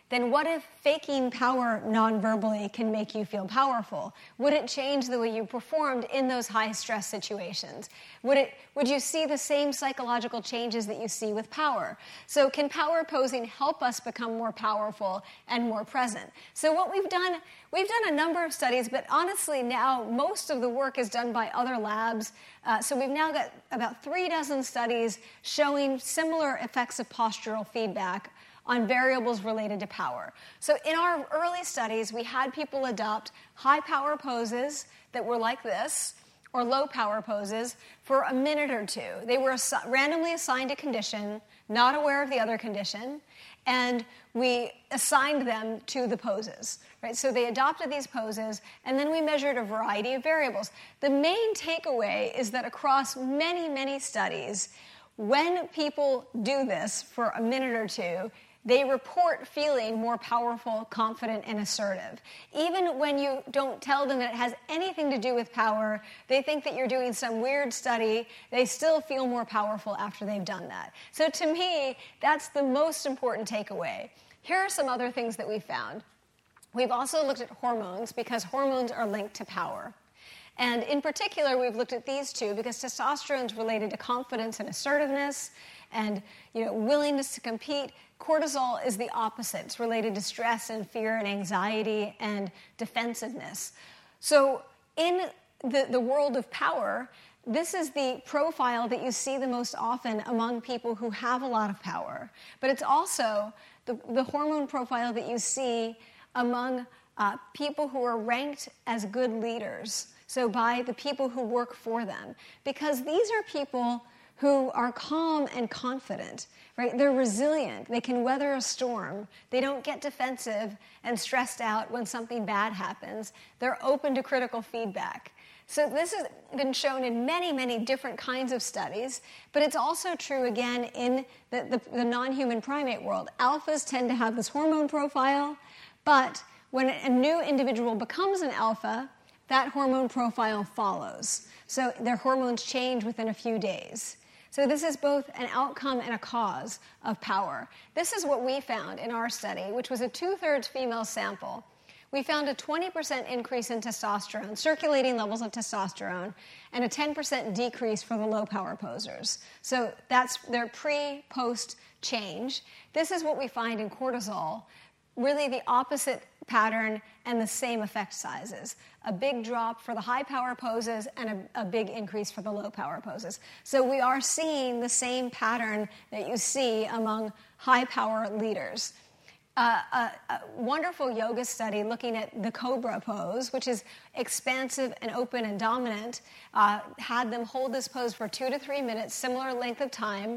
then what if faking power non-verbally can make you feel powerful? Would it change the way you performed in those high-stress situations? Would it, would you see the same psychological changes that you see with power? So can power posing help us become more powerful and more present? So what we've done, we've done a number of studies, but honestly now most of the work is done by other labs. Uh, so we've now got about three dozen studies showing similar effects of postural feedback on variables related to power. So in our early studies, we had people adopt high power poses that were like this, or low power poses, for a minute or two. They were assi- randomly assigned a condition, not aware of the other condition, and we assigned them to the poses. Right? So they adopted these poses, and then we measured a variety of variables. The main takeaway is that across many, many studies, when people do this for a minute or two, they report feeling more powerful, confident, and assertive. Even when you don't tell them that it has anything to do with power, they think that you're doing some weird study, they still feel more powerful after they've done that. So to me, that's the most important takeaway. Here are some other things that we found. We've also looked at hormones because hormones are linked to power. And in particular, we've looked at these two because testosterone is related to confidence and assertiveness and, you know, willingness to compete. Cortisol is the opposite. It's related to stress and fear and anxiety and defensiveness. So in the, the world of power, this is the profile that you see the most often among people who have a lot of power. But it's also the, the hormone profile that you see among uh, people who are ranked as good leaders. So by the people who work for them. Because these are people who are calm and confident, right? They're resilient. They can weather a storm. They don't get defensive and stressed out when something bad happens. They're open to critical feedback. So this has been shown in many, many different kinds of studies, but it's also true, again, in the, the, the non-human primate world. Alphas tend to have this hormone profile, but when a new individual becomes an alpha, that hormone profile follows. So their hormones change within a few days. So this is both an outcome and a cause of power. This is what we found in our study, which was a two-thirds female sample. We found a twenty percent increase in testosterone, circulating levels of testosterone, and a ten percent decrease for the low-power posers. So that's their pre-post change. This is what we find in cortisol, really the opposite pattern and the same effect sizes. A big drop for the high-power poses and a, a big increase for the low-power poses. So we are seeing the same pattern that you see among high-power leaders. Uh, a, a wonderful yoga study looking at the cobra pose, which is expansive and open and dominant, uh, had them hold this pose for two to three minutes, similar length of time.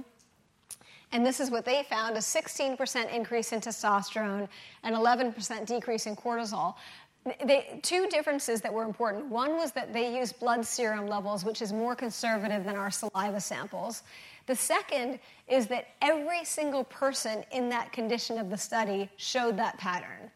And this is what they found, a sixteen percent increase in testosterone and eleven percent decrease in cortisol. They, two differences that were important. One was that they used blood serum levels, which is more conservative than our saliva samples. The second is that every single person in that condition of the study showed that pattern.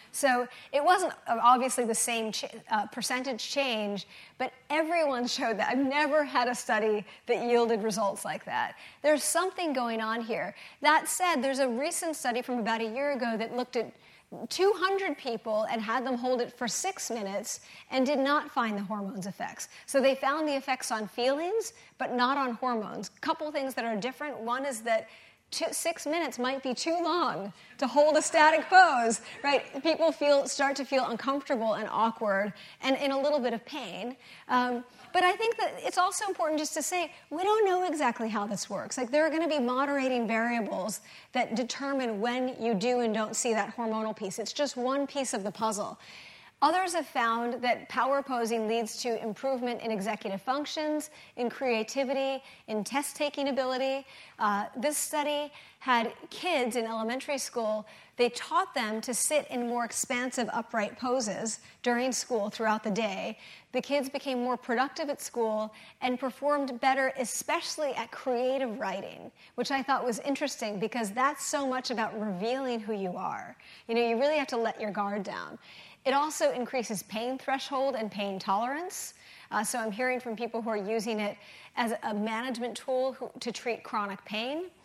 So it wasn't obviously the same ch- uh, percentage change, but everyone showed that. I've never had a study that yielded results like that. There's something going on here. That said, there's a recent study from about a year ago that looked at two hundred people and had them hold it for six minutes and did not find the hormones effects. So they found the effects on feelings, but not on hormones. A couple things that are different. One is that Two, six minutes might be too long to hold a static pose, right? People feel start to feel uncomfortable and awkward and in a little bit of pain. Um, but I think that it's also important just to say, we don't know exactly how this works. Like, there are going to be moderating variables that determine when you do and don't see that hormonal piece. It's just one piece of the puzzle. Others have found that power posing leads to improvement in executive functions, in creativity, in test-taking ability. Uh, this study had kids in elementary school. They taught them to sit in more expansive upright poses during school throughout the day. The kids became more productive at school and performed better, especially at creative writing, which I thought was interesting because that's so much about revealing who you are. You know, you really have to let your guard down. It also increases pain threshold and pain tolerance. Uh, so I'm hearing from people who are using it as a management tool who, to treat chronic pain.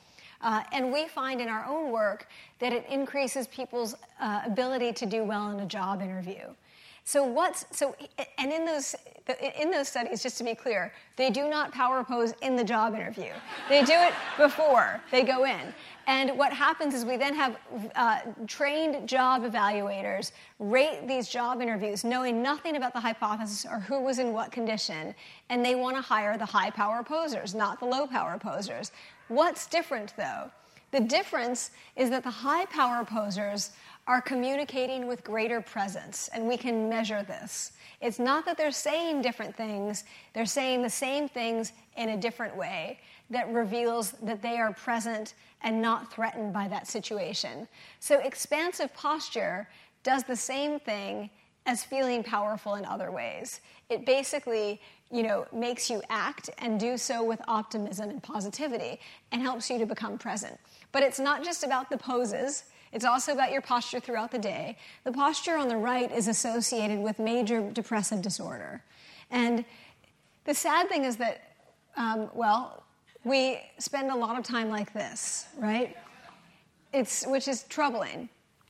Uh, and we find in our own work that it increases people's uh, ability to do well in a job interview. So what's so and in those in those studies, just to be clear, they do not power pose in the job interview. They do it before they go in. And what happens is we then have uh, trained job evaluators rate these job interviews, knowing nothing about the hypothesis or who was in what condition, and they want to hire the high power posers, not the low power posers. What's different, though? The difference is that the high power posers are communicating with greater presence, and we can measure this. It's not that they're saying different things, they're saying the same things in a different way that reveals that they are present and not threatened by that situation. So expansive posture does the same thing as feeling powerful in other ways. It basically, you know, makes you act and do so with optimism and positivity and helps you to become present. But it's not just about the poses. It's also about your posture throughout the day. The posture on the right is associated with major depressive disorder. And the sad thing is that, um, well, we spend a lot of time like this, right? It's, which is troubling.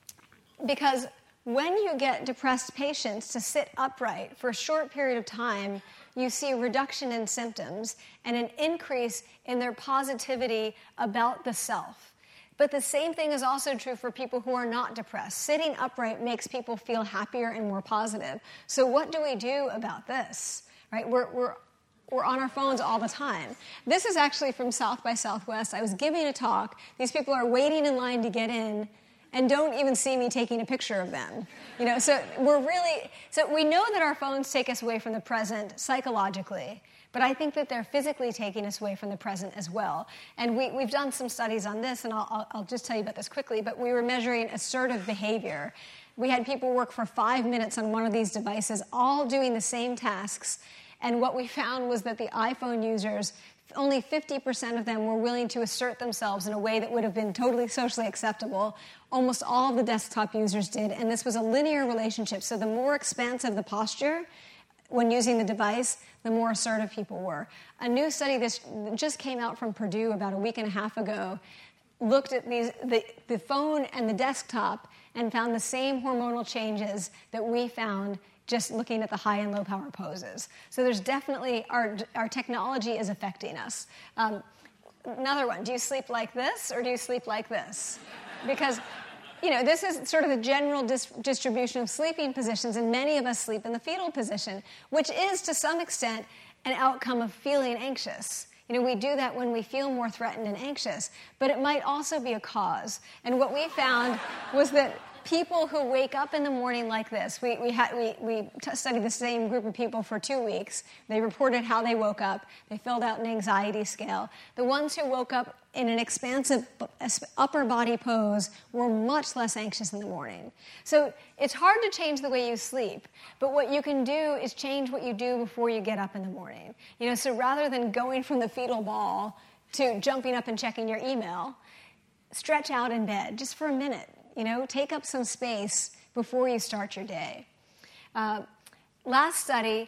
Because when you get depressed patients to sit upright for a short period of time, you see a reduction in symptoms and an increase in their positivity about the self. But the same thing is also true for people who are not depressed. Sitting upright makes people feel happier and more positive. So what do we do about this? Right? We're, we're, we're on our phones all the time. This is actually from South by Southwest. I was giving a talk. These people are waiting in line to get in and don't even see me taking a picture of them. You know, so we're really, so we know that our phones take us away from the present psychologically. But I think that they're physically taking us away from the present as well. And we, we've done some studies on this, and I'll, I'll, I'll just tell you about this quickly, but we were measuring assertive behavior. We had people work for five minutes on one of these devices, all doing the same tasks. And what we found was that the iPhone users, only fifty percent of them were willing to assert themselves in a way that would have been totally socially acceptable. Almost all of the desktop users did, and this was a linear relationship. So the more expansive the posture, when using the device, the more assertive people were. A new study that just came out from Purdue about a week and a half ago looked at these, the, the phone and the desktop and found the same hormonal changes that we found just looking at the high and low power poses. So there's definitely, our, our technology is affecting us. Um, another one, do you sleep like this or do you sleep like this? Because you know, this is sort of the general dis- distribution of sleeping positions, and many of us sleep in the fetal position, which is, to some extent, an outcome of feeling anxious. You know, we do that when we feel more threatened and anxious, but it might also be a cause. And what we found was that people who wake up in the morning like this, we we, had, we, we t- studied the same group of people for two weeks. They reported how they woke up. They filled out an anxiety scale. The ones who woke up in an expansive upper body pose were much less anxious in the morning. So it's hard to change the way you sleep, but what you can do is change what you do before you get up in the morning. You know, so rather than going from the fetal ball to jumping up and checking your email, stretch out in bed just for a minute. You know, take up some space before you start your day. Uh, last study,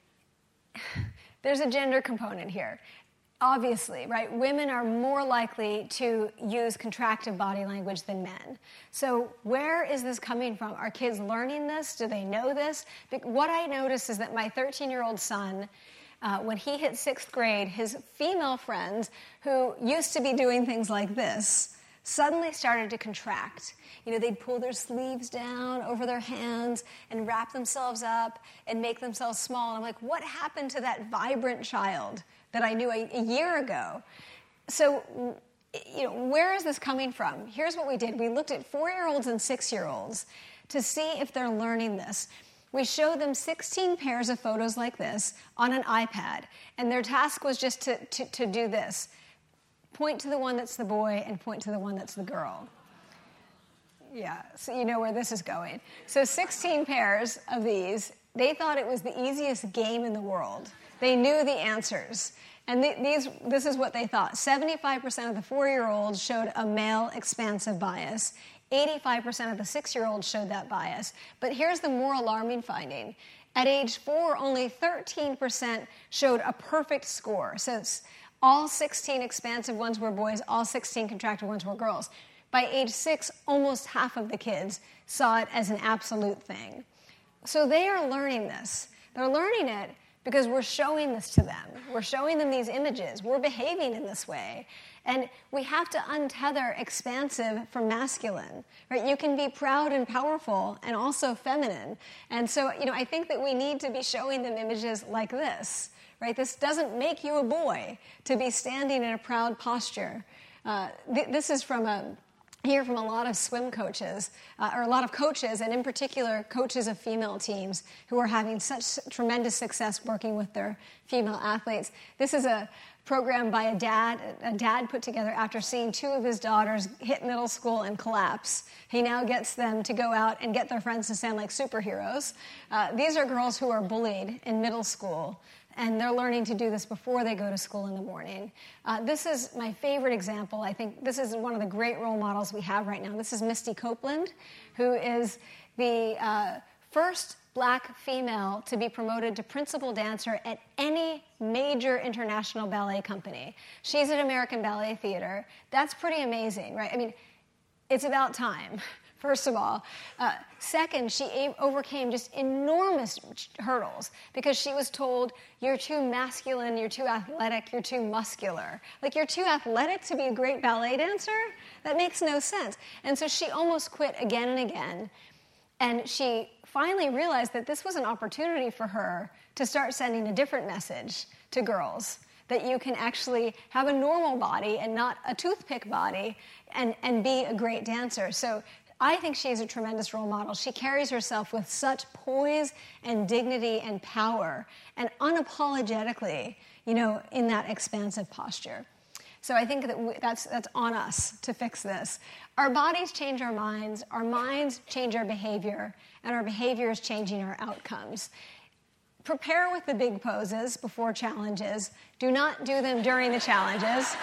there's a gender component here. Obviously, right, women are more likely to use contractive body language than men. So where is this coming from? Are kids learning this? Do they know this? What I noticed is that my thirteen-year-old son, uh, when he hit sixth grade, his female friends, who used to be doing things like this, suddenly started to contract. You know, they'd pull their sleeves down over their hands and wrap themselves up and make themselves small. And I'm like, what happened to that vibrant child that I knew a, a year ago? So, you know, where is this coming from? Here's what we did. We looked at four-year-olds and six-year-olds to see if they're learning this. We showed them sixteen pairs of photos like this on an iPad, and their task was just to, to, to do this. Point to the one that's the boy and point to the one that's the girl. Yeah, so you know where this is going. So sixteen pairs of these, they thought it was the easiest game in the world. They knew the answers. And th- these, this is what they thought. seventy-five percent of the four-year-olds showed a male expansive bias. eighty-five percent of the six-year-olds showed that bias. But here's the more alarming finding. At age four, only thirteen percent showed a perfect score. So it's All sixteen expansive ones were boys, all sixteen contracted ones were girls. By age six, almost half of the kids saw it as an absolute thing. So they are learning this. They're learning it because we're showing this to them. We're showing them these images. We're behaving in this way. And we have to untether expansive from masculine, right? You can be proud and powerful and also feminine. And so, you know, I think that we need to be showing them images like this, right? This doesn't make you a boy to be standing in a proud posture. Uh, th- this is from a... hear from a lot of swim coaches, uh, or a lot of coaches, and in particular, coaches of female teams who are having such tremendous success working with their female athletes. This is a program by a dad, a dad put together after seeing two of his daughters hit middle school and collapse. He now gets them to go out and get their friends to sound like superheroes. Uh, these are girls who are bullied in middle school, and they're learning to do this before they go to school in the morning. Uh, this is my favorite example. I think this is one of the great role models we have right now. This is Misty Copeland, who is the uh, first black female to be promoted to principal dancer at any major international ballet company. She's at American Ballet Theater. That's pretty amazing, right? I mean, it's about time. First of all. Uh, second, she a- overcame just enormous hurdles because she was told, you're too masculine, you're too athletic, you're too muscular. Like, you're too athletic to be a great ballet dancer? That makes no sense. And so she almost quit again and again. And she finally realized that this was an opportunity for her to start sending a different message to girls, that you can actually have a normal body and not a toothpick body and, and be a great dancer. So I think she is a tremendous role model. She carries herself with such poise and dignity and power and unapologetically, you know, in that expansive posture. So I think that we, that's, that's on us to fix this. Our bodies change our minds, our minds change our behavior, and our behavior is changing our outcomes. Prepare with the big poses before challenges. Do not do them during the challenges.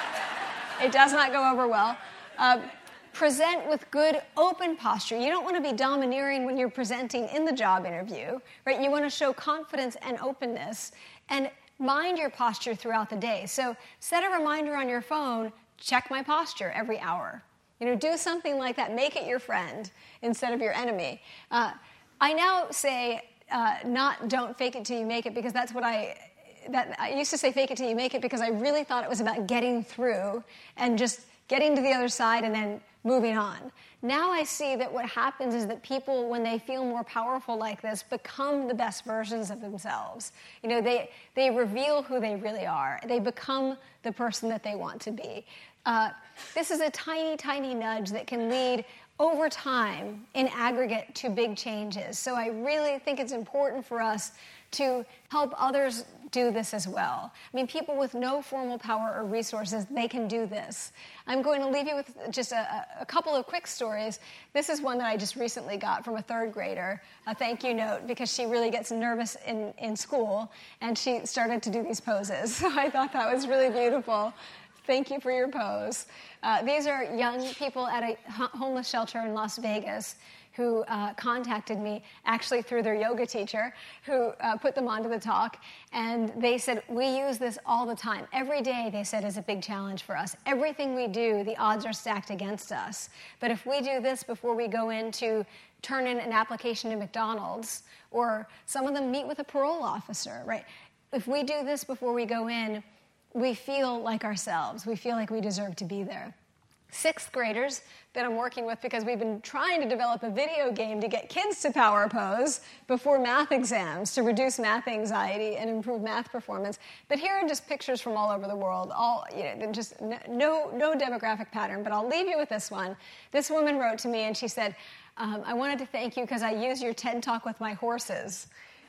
It does not go over well. Uh, Present with good, open posture. You don't want to be domineering when you're presenting in the job interview, right? You want to show confidence and openness, and mind your posture throughout the day. So set a reminder on your phone, check my posture every hour. You know, do something like that. Make it your friend instead of your enemy. Uh, I now say uh, not don't fake it till you make it, because that's what I... That, I used to say fake it till you make it because I really thought it was about getting through and just getting to the other side and then moving on. Now I see that what happens is that people, when they feel more powerful like this, become the best versions of themselves. You know, they, they reveal who they really are. They become the person that they want to be. Uh, this is a tiny, tiny nudge that can lead over time in aggregate to big changes. So I really think it's important for us to help others do this as well. I mean, people with no formal power or resources, they can do this. I'm going to leave you with just a, a couple of quick stories. This is one that I just recently got from a third grader, a thank you note, because she really gets nervous in, in school, and she started to do these poses. So I thought that was really beautiful. Thank you for your pose. Uh, these are young people at a homeless shelter in Las Vegas who uh, contacted me, actually through their yoga teacher, who uh, put them onto the talk. And they said, we use this all the time. Every day, they said, is a big challenge for us. Everything we do, the odds are stacked against us. But if we do this before we go in to turn in an application to McDonald's, or some of them meet with a parole officer, right? If we do this before we go in, we feel like ourselves. We feel like we deserve to be there. Sixth graders that I'm working with, because we've been trying to develop a video game to get kids to power pose before math exams to reduce math anxiety and improve math performance. But here are just pictures from all over the world, all, you know, just no, no demographic pattern. But I'll leave you with this one. This woman wrote to me and she said, um, I wanted to thank you because I use your TED Talk with my horses.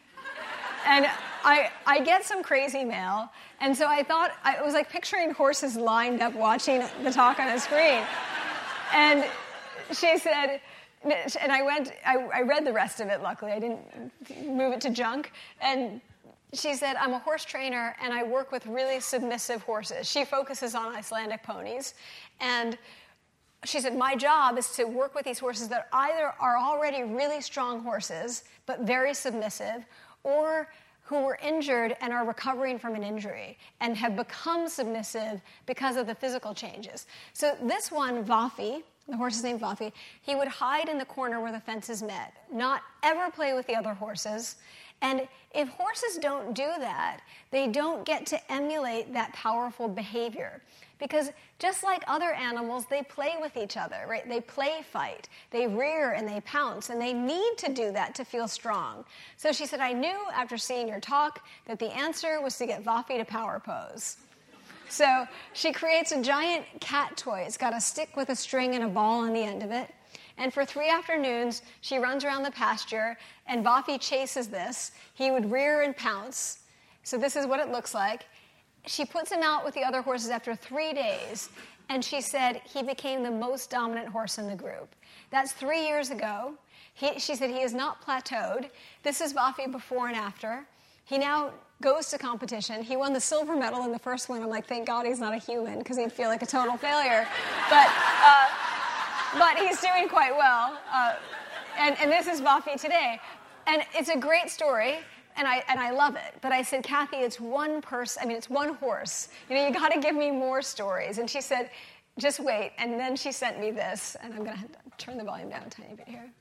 And I, I get some crazy mail, and so I thought, I, it was like picturing horses lined up watching the talk on a screen. And she said, and I went, I, I read the rest of it, luckily. I didn't move it to junk. And she said, I'm a horse trainer, and I work with really submissive horses. She focuses on Icelandic ponies. And she said, my job is to work with these horses that either are already really strong horses, but very submissive, or who were injured and are recovering from an injury and have become submissive because of the physical changes. So this one, Vafi, the horse is named Vafi, he would hide in the corner where the fences met, not ever play with the other horses. And if horses don't do that, they don't get to emulate that powerful behavior. Because just like other animals, they play with each other, right? They play fight. They rear and they pounce, and they need to do that to feel strong. So she said, I knew after seeing your talk that the answer was to get Vafi to power pose. So she creates a giant cat toy. It's got a stick with a string and a ball on the end of it. And for three afternoons, she runs around the pasture, and Vafi chases this. He would rear and pounce. So this is what it looks like. She puts him out with the other horses after three days, and she said he became the most dominant horse in the group. That's three years ago. He, she said he is not plateaued. This is Vafi before and after. He now goes to competition. He won the silver medal in the first one. I'm like, thank God he's not a human, because he'd feel like a total failure. But uh, but he's doing quite well. Uh, and, and this is Vafi today. And it's a great story. And I and I love it. But I said, Kathy, it's one person. I mean, it's one horse. You know, you got to give me more stories. And she said, just wait. And then she sent me this. And I'm going to turn the volume down a tiny bit here.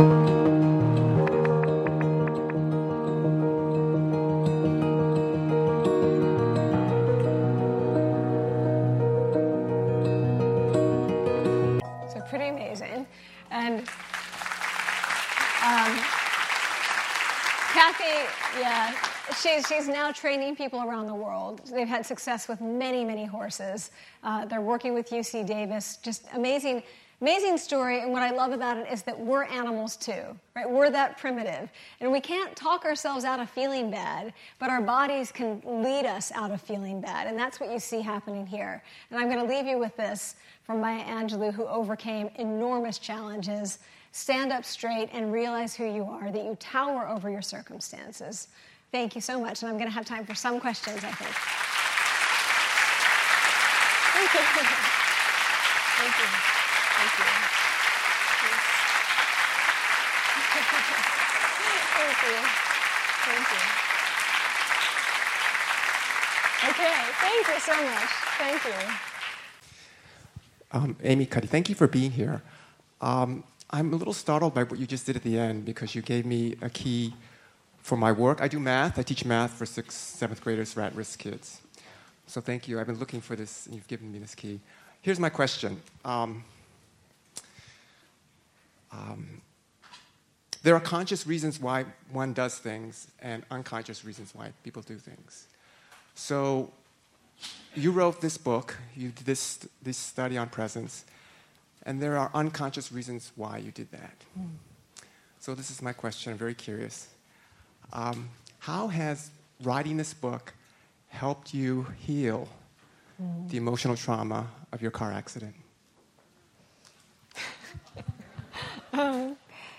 So pretty amazing. And um, Kathy, yeah, she's, she's now training people around the world. They've had success with many, many horses. Uh, they're working with U C Davis. Just amazing, amazing story. And what I love about it is that we're animals too, right? We're that primitive. And we can't talk ourselves out of feeling bad, but our bodies can lead us out of feeling bad. And that's what you see happening here. And I'm going to leave you with this from Maya Angelou, who overcame enormous challenges. Stand up straight and realize who you are, that you tower over your circumstances. Thank you so much, and I'm going to have time for some questions, I think. Thank you. Thank you. Thank you. Thank you. Thank you. Okay, thank you so much. Thank you. Um, Amy Cuddy, thank you for being here. Um, I'm a little startled by what you just did at the end, because you gave me a key for my work. I do math. I teach math for sixth, seventh graders for at-risk kids. So thank you. I've been looking for this, and you've given me this key. Here's my question. Um, um, there are conscious reasons why one does things and unconscious reasons why people do things. So you wrote this book. You did this, this study on presence. And there are unconscious reasons why you did that. Mm. So this is my question. I'm very curious. Um, how has writing this book helped you heal mm. the emotional trauma of your car accident? um,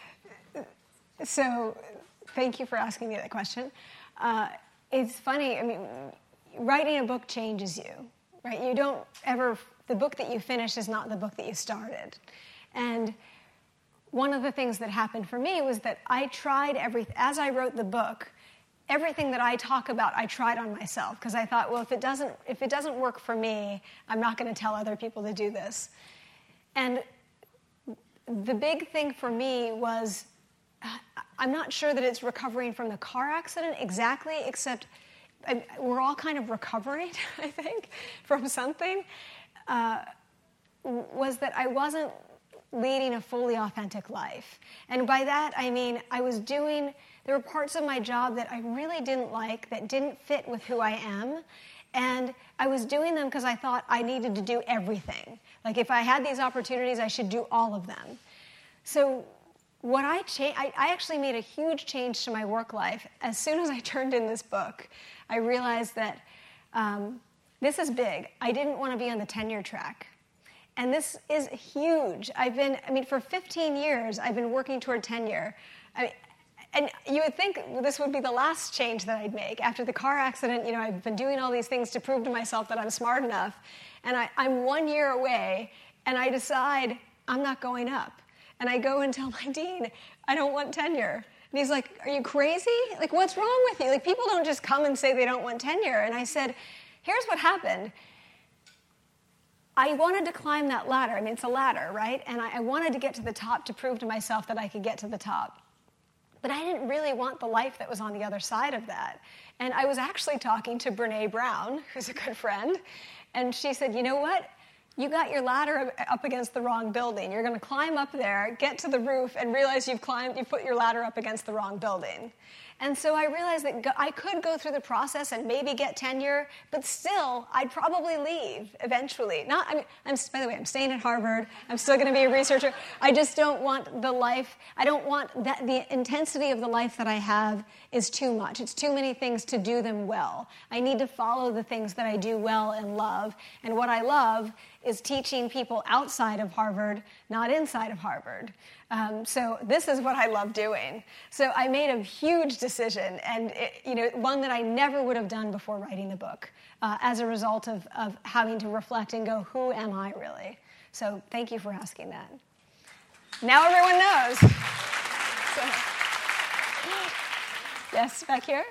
so thank you for asking me that question. Uh, it's funny. I mean, writing a book changes you, right? You don't ever... The book that you finish is not the book that you started. And one of the things that happened for me was that I tried everything. As I wrote the book, everything that I talk about, I tried on myself, because I thought, well, if it doesn't, if it doesn't work for me, I'm not going to tell other people to do this. And the big thing for me was, I'm not sure that it's recovering from the car accident exactly, except we're all kind of recovering, I think, from something. Uh, was that I wasn't leading a fully authentic life. And by that, I mean I was doing, there were parts of my job that I really didn't like, that didn't fit with who I am. And I was doing them because I thought I needed to do everything. Like if I had these opportunities, I should do all of them. So what I changed, I, I actually made a huge change to my work life. As soon as I turned in this book, I realized that um, this is big. I didn't want to be on the tenure track. And this is huge. I've been, I mean, for fifteen years, I've been working toward tenure. I mean, and you would think this would be the last change that I'd make. After the car accident, you know, I've been doing all these things to prove to myself that I'm smart enough. And I, I'm one year away, and I decide I'm not going up. And I go and tell my dean, I don't want tenure. And he's like, are you crazy? Like, what's wrong with you? Like, people don't just come and say they don't want tenure. And I said, here's what happened. I wanted to climb that ladder. I mean, it's a ladder, right? And I, I wanted to get to the top to prove to myself that I could get to the top. But I didn't really want the life that was on the other side of that. And I was actually talking to Brene Brown, who's a good friend, and she said, you know what? You got your ladder up against the wrong building. You're going to climb up there, get to the roof, and realize you've climbed, you've put your ladder up against the wrong building. And so I realized that go, I could go through the process and maybe get tenure, but still, I'd probably leave eventually. Not, I mean, I'm, by the way, I'm staying at Harvard. I'm still going to be a researcher. I just don't want the life, I don't want that, the intensity of the life that I have is too much. It's too many things to do them well. I need to follow the things that I do well and love. And what I love is teaching people outside of Harvard, not inside of Harvard. Um, so this is what I love doing. So I made a huge decision, and it, you know, one that I never would have done before writing the book, uh, as a result of, of having to reflect and go, who am I really? So thank you for asking that. Now everyone knows. So, yes, back here.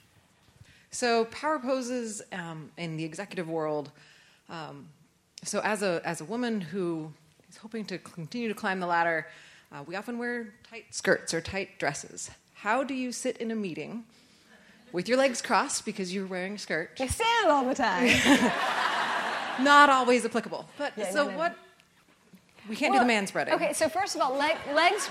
So power poses um, in the executive world. Um, so as a as a woman who is hoping to continue to climb the ladder, Uh, we often wear tight skirts or tight dresses. How do you sit in a meeting with your legs crossed because you're wearing a skirt? You stand all the time. Not always applicable. But Yeah, so no, no. what? We can't Well, do the man spreading. Okay, so first of all, leg, legs,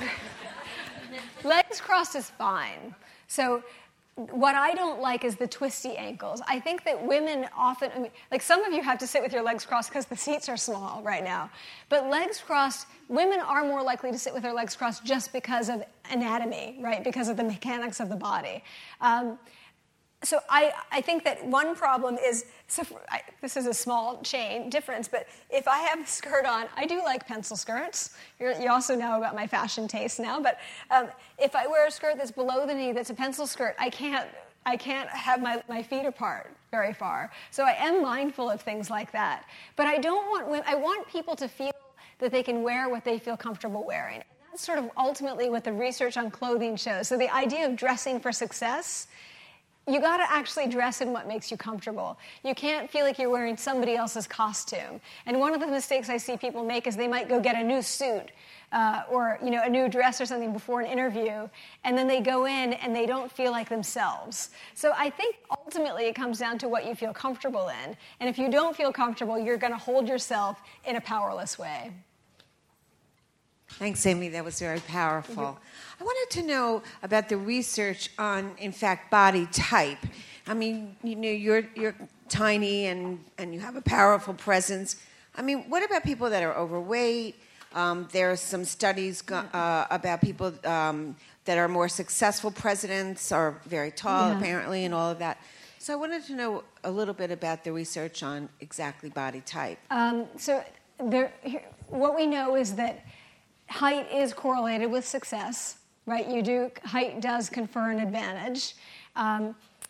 legs crossed is fine. So what I don't like is the twisty ankles. I think that women often, I mean, like some of you have to sit with your legs crossed because the seats are small right now. But legs crossed, women are more likely to sit with their legs crossed just because of anatomy, right? Because of the mechanics of the body. Um, so I, I think that one problem is, so for, I, this is a small chain difference, but if I have a skirt on, I do like pencil skirts. You're, you also know about my fashion taste now, but um, if I wear a skirt that's below the knee, that's a pencil skirt, I can't, I can't have my, my feet apart very far. So I am mindful of things like that. But I don't want, I want people to feel that they can wear what they feel comfortable wearing. And that's sort of ultimately what the research on clothing shows. So the idea of dressing for success, you got to actually dress in what makes you comfortable. You can't feel like you're wearing somebody else's costume. And one of the mistakes I see people make is they might go get a new suit uh, or you know a new dress or something before an interview, and then they go in and they don't feel like themselves. So I think ultimately it comes down to what you feel comfortable in. And if you don't feel comfortable, you're going to hold yourself in a powerless way. Thanks, Amy. That was very powerful. Mm-hmm. I wanted to know about the research on, in fact, body type. I mean, you know, you're you're tiny and, and you have a powerful presence. I mean, what about people that are overweight? Um, there are some studies go, uh, about people um, that are more successful presidents, are very tall, yeah. apparently, and all of that. So I wanted to know a little bit about the research on exactly body type. Um, so there, what we know is that height is correlated with success, right? You do, height does confer an advantage. Um,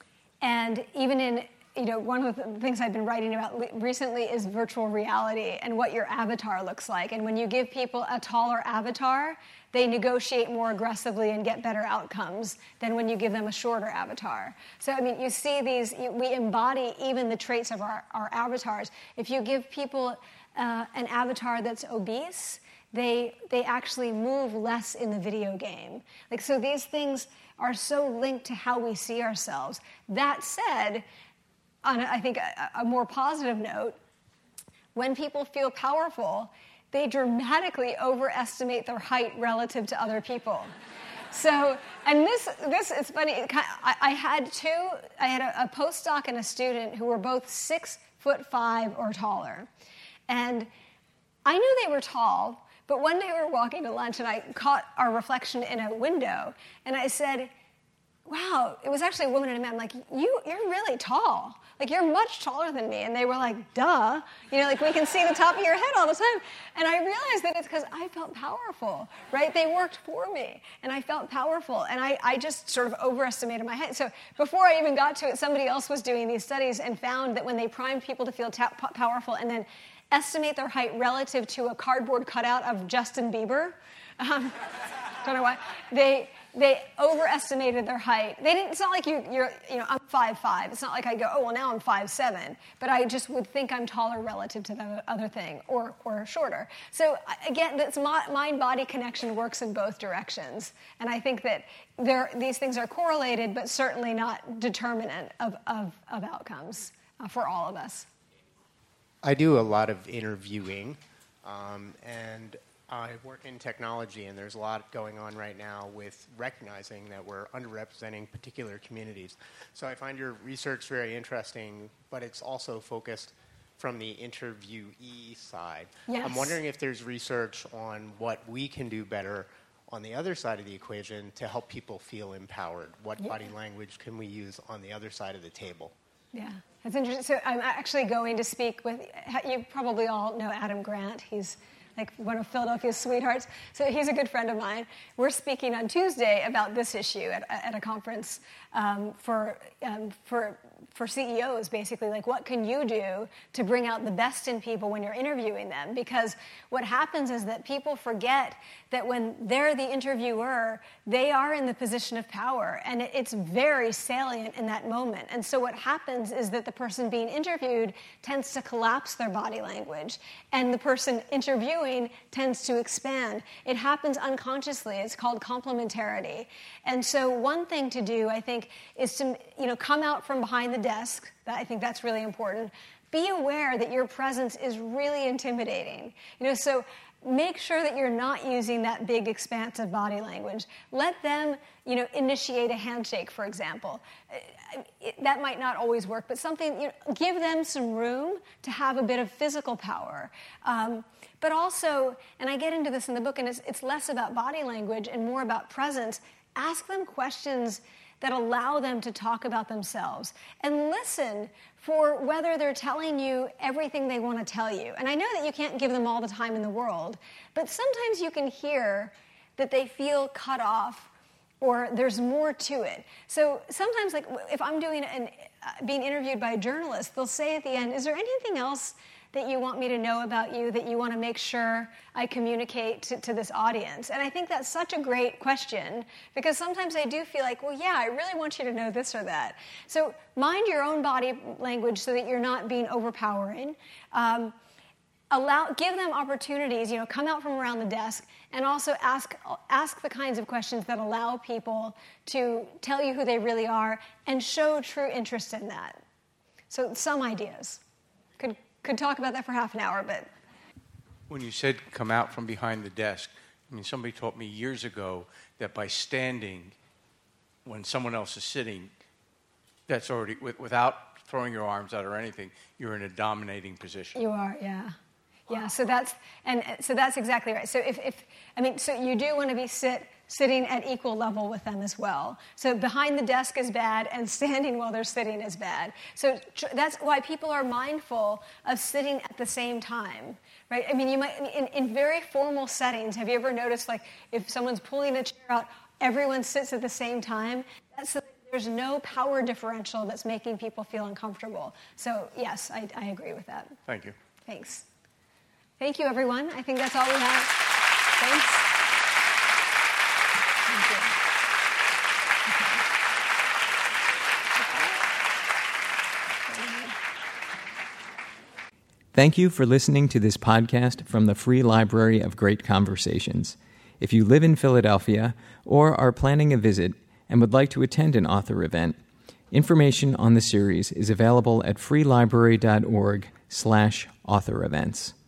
and even in, you know, one of the things I've been writing about recently is virtual reality and what your avatar looks like. And when you give people a taller avatar, they negotiate more aggressively and get better outcomes than when you give them a shorter avatar. So, I mean, you see these, we embody even the traits of our, our avatars. If you give people uh, an avatar that's obese, They they actually move less in the video game. Like, so these things are so linked to how we see ourselves. That said, on a, I think a, a more positive note, when people feel powerful, they dramatically overestimate their height relative to other people. So, and this this is funny. I, I had two. I had a, a postdoc and a student who were both six foot five or taller, and I knew they were tall. But one day we were walking to lunch, and I caught our reflection in a window, and I said, wow, it was actually a woman and a man. I'm like, you, you're really tall. Like, you're much taller than me. And they were like, duh. You know, like, we can see the top of your head all the time. And I realized that it's because I felt powerful, right? They worked for me, and I felt powerful. And I, I just sort of overestimated my height. So before I even got to it, somebody else was doing these studies and found that when they primed people to feel ta- powerful and then estimate their height relative to a cardboard cutout of Justin Bieber, um, Don't know why. They they overestimated their height. They didn't. It's not like you you're you know I'm five five. It's not like I go, oh well now I'm five seven. But I just would think I'm taller relative to the other thing, or or shorter. So again, this mind-body connection works in both directions, and I think that there these things are correlated, but certainly not determinant of of, of outcomes uh, for all of us. I do a lot of interviewing, um, and I work in technology, and there's a lot going on right now with recognizing that we're underrepresenting particular communities. So I find your research very interesting, but it's also focused from the interviewee side. Yes. I'm wondering if there's research on what we can do better on the other side of the equation to help people feel empowered. What yeah. body language can we use on the other side of the table? Yeah, that's interesting. So I'm actually going to speak with, you probably all know Adam Grant. He's like one of Philadelphia's sweethearts. So he's a good friend of mine. We're speaking on Tuesday about this issue at, at a conference um, for um, for for C E Os, basically. Like, what can you do to bring out the best in people when you're interviewing them? Because what happens is that people forget that when they're the interviewer, they are in the position of power, and it's very salient in that moment. And so what happens is that the person being interviewed tends to collapse their body language, and the person interviewing tends to expand. It happens unconsciously. It's called complementarity. And so one thing to do, I think, is to you know come out from behind the desk. I think that's really important. Be aware that your presence is really intimidating. You know, so make sure that you're not using that big, expansive body language. Let them, you know, initiate a handshake, for example. It, that might not always work, but something, you know, give them some room to have a bit of physical power. Um, but also, and I get into this in the book, and it's, it's less about body language and more about presence. Ask them questions that allow them to talk about themselves, and listen for whether they're telling you everything they want to tell you. And I know that you can't give them all the time in the world, but sometimes you can hear that they feel cut off or there's more to it. So sometimes, like if I'm doing an, uh, being interviewed by a journalist, they'll say at the end, is there anything else that you want me to know about you, that you want to make sure I communicate to, to this audience? And I think that's such a great question, because sometimes I do feel like, well, yeah, I really want you to know this or that. So mind your own body language so that you're not being overpowering. Um, allow, give them opportunities, you know, come out from around the desk, and also ask, ask the kinds of questions that allow people to tell you who they really are and show true interest in that. So some ideas. Could Could talk about that for half an hour, but... When you said come out from behind the desk, I mean, somebody taught me years ago that by standing when someone else is sitting, that's already, without throwing your arms out or anything, you're in a dominating position. You are, yeah. Yeah, so that's, and so that's exactly right. So if, if I mean, so you do want to be sit, sitting at equal level with them as well. So behind the desk is bad, and standing while they're sitting is bad. So tr- that's why people are mindful of sitting at the same time, right? I mean, you might, in, in very formal settings, have you ever noticed, like, if someone's pulling a chair out, everyone sits at the same time? That's so there's no power differential that's making people feel uncomfortable. So yes, I, I agree with that. Thank you. Thanks. Thank you, everyone. I think that's all we have. Thanks. Thank you. Thank you for listening to this podcast from the Free Library of Great Conversations. If you live in Philadelphia or are planning a visit and would like to attend an author event, information on the series is available at freelibrary dot org slash author events.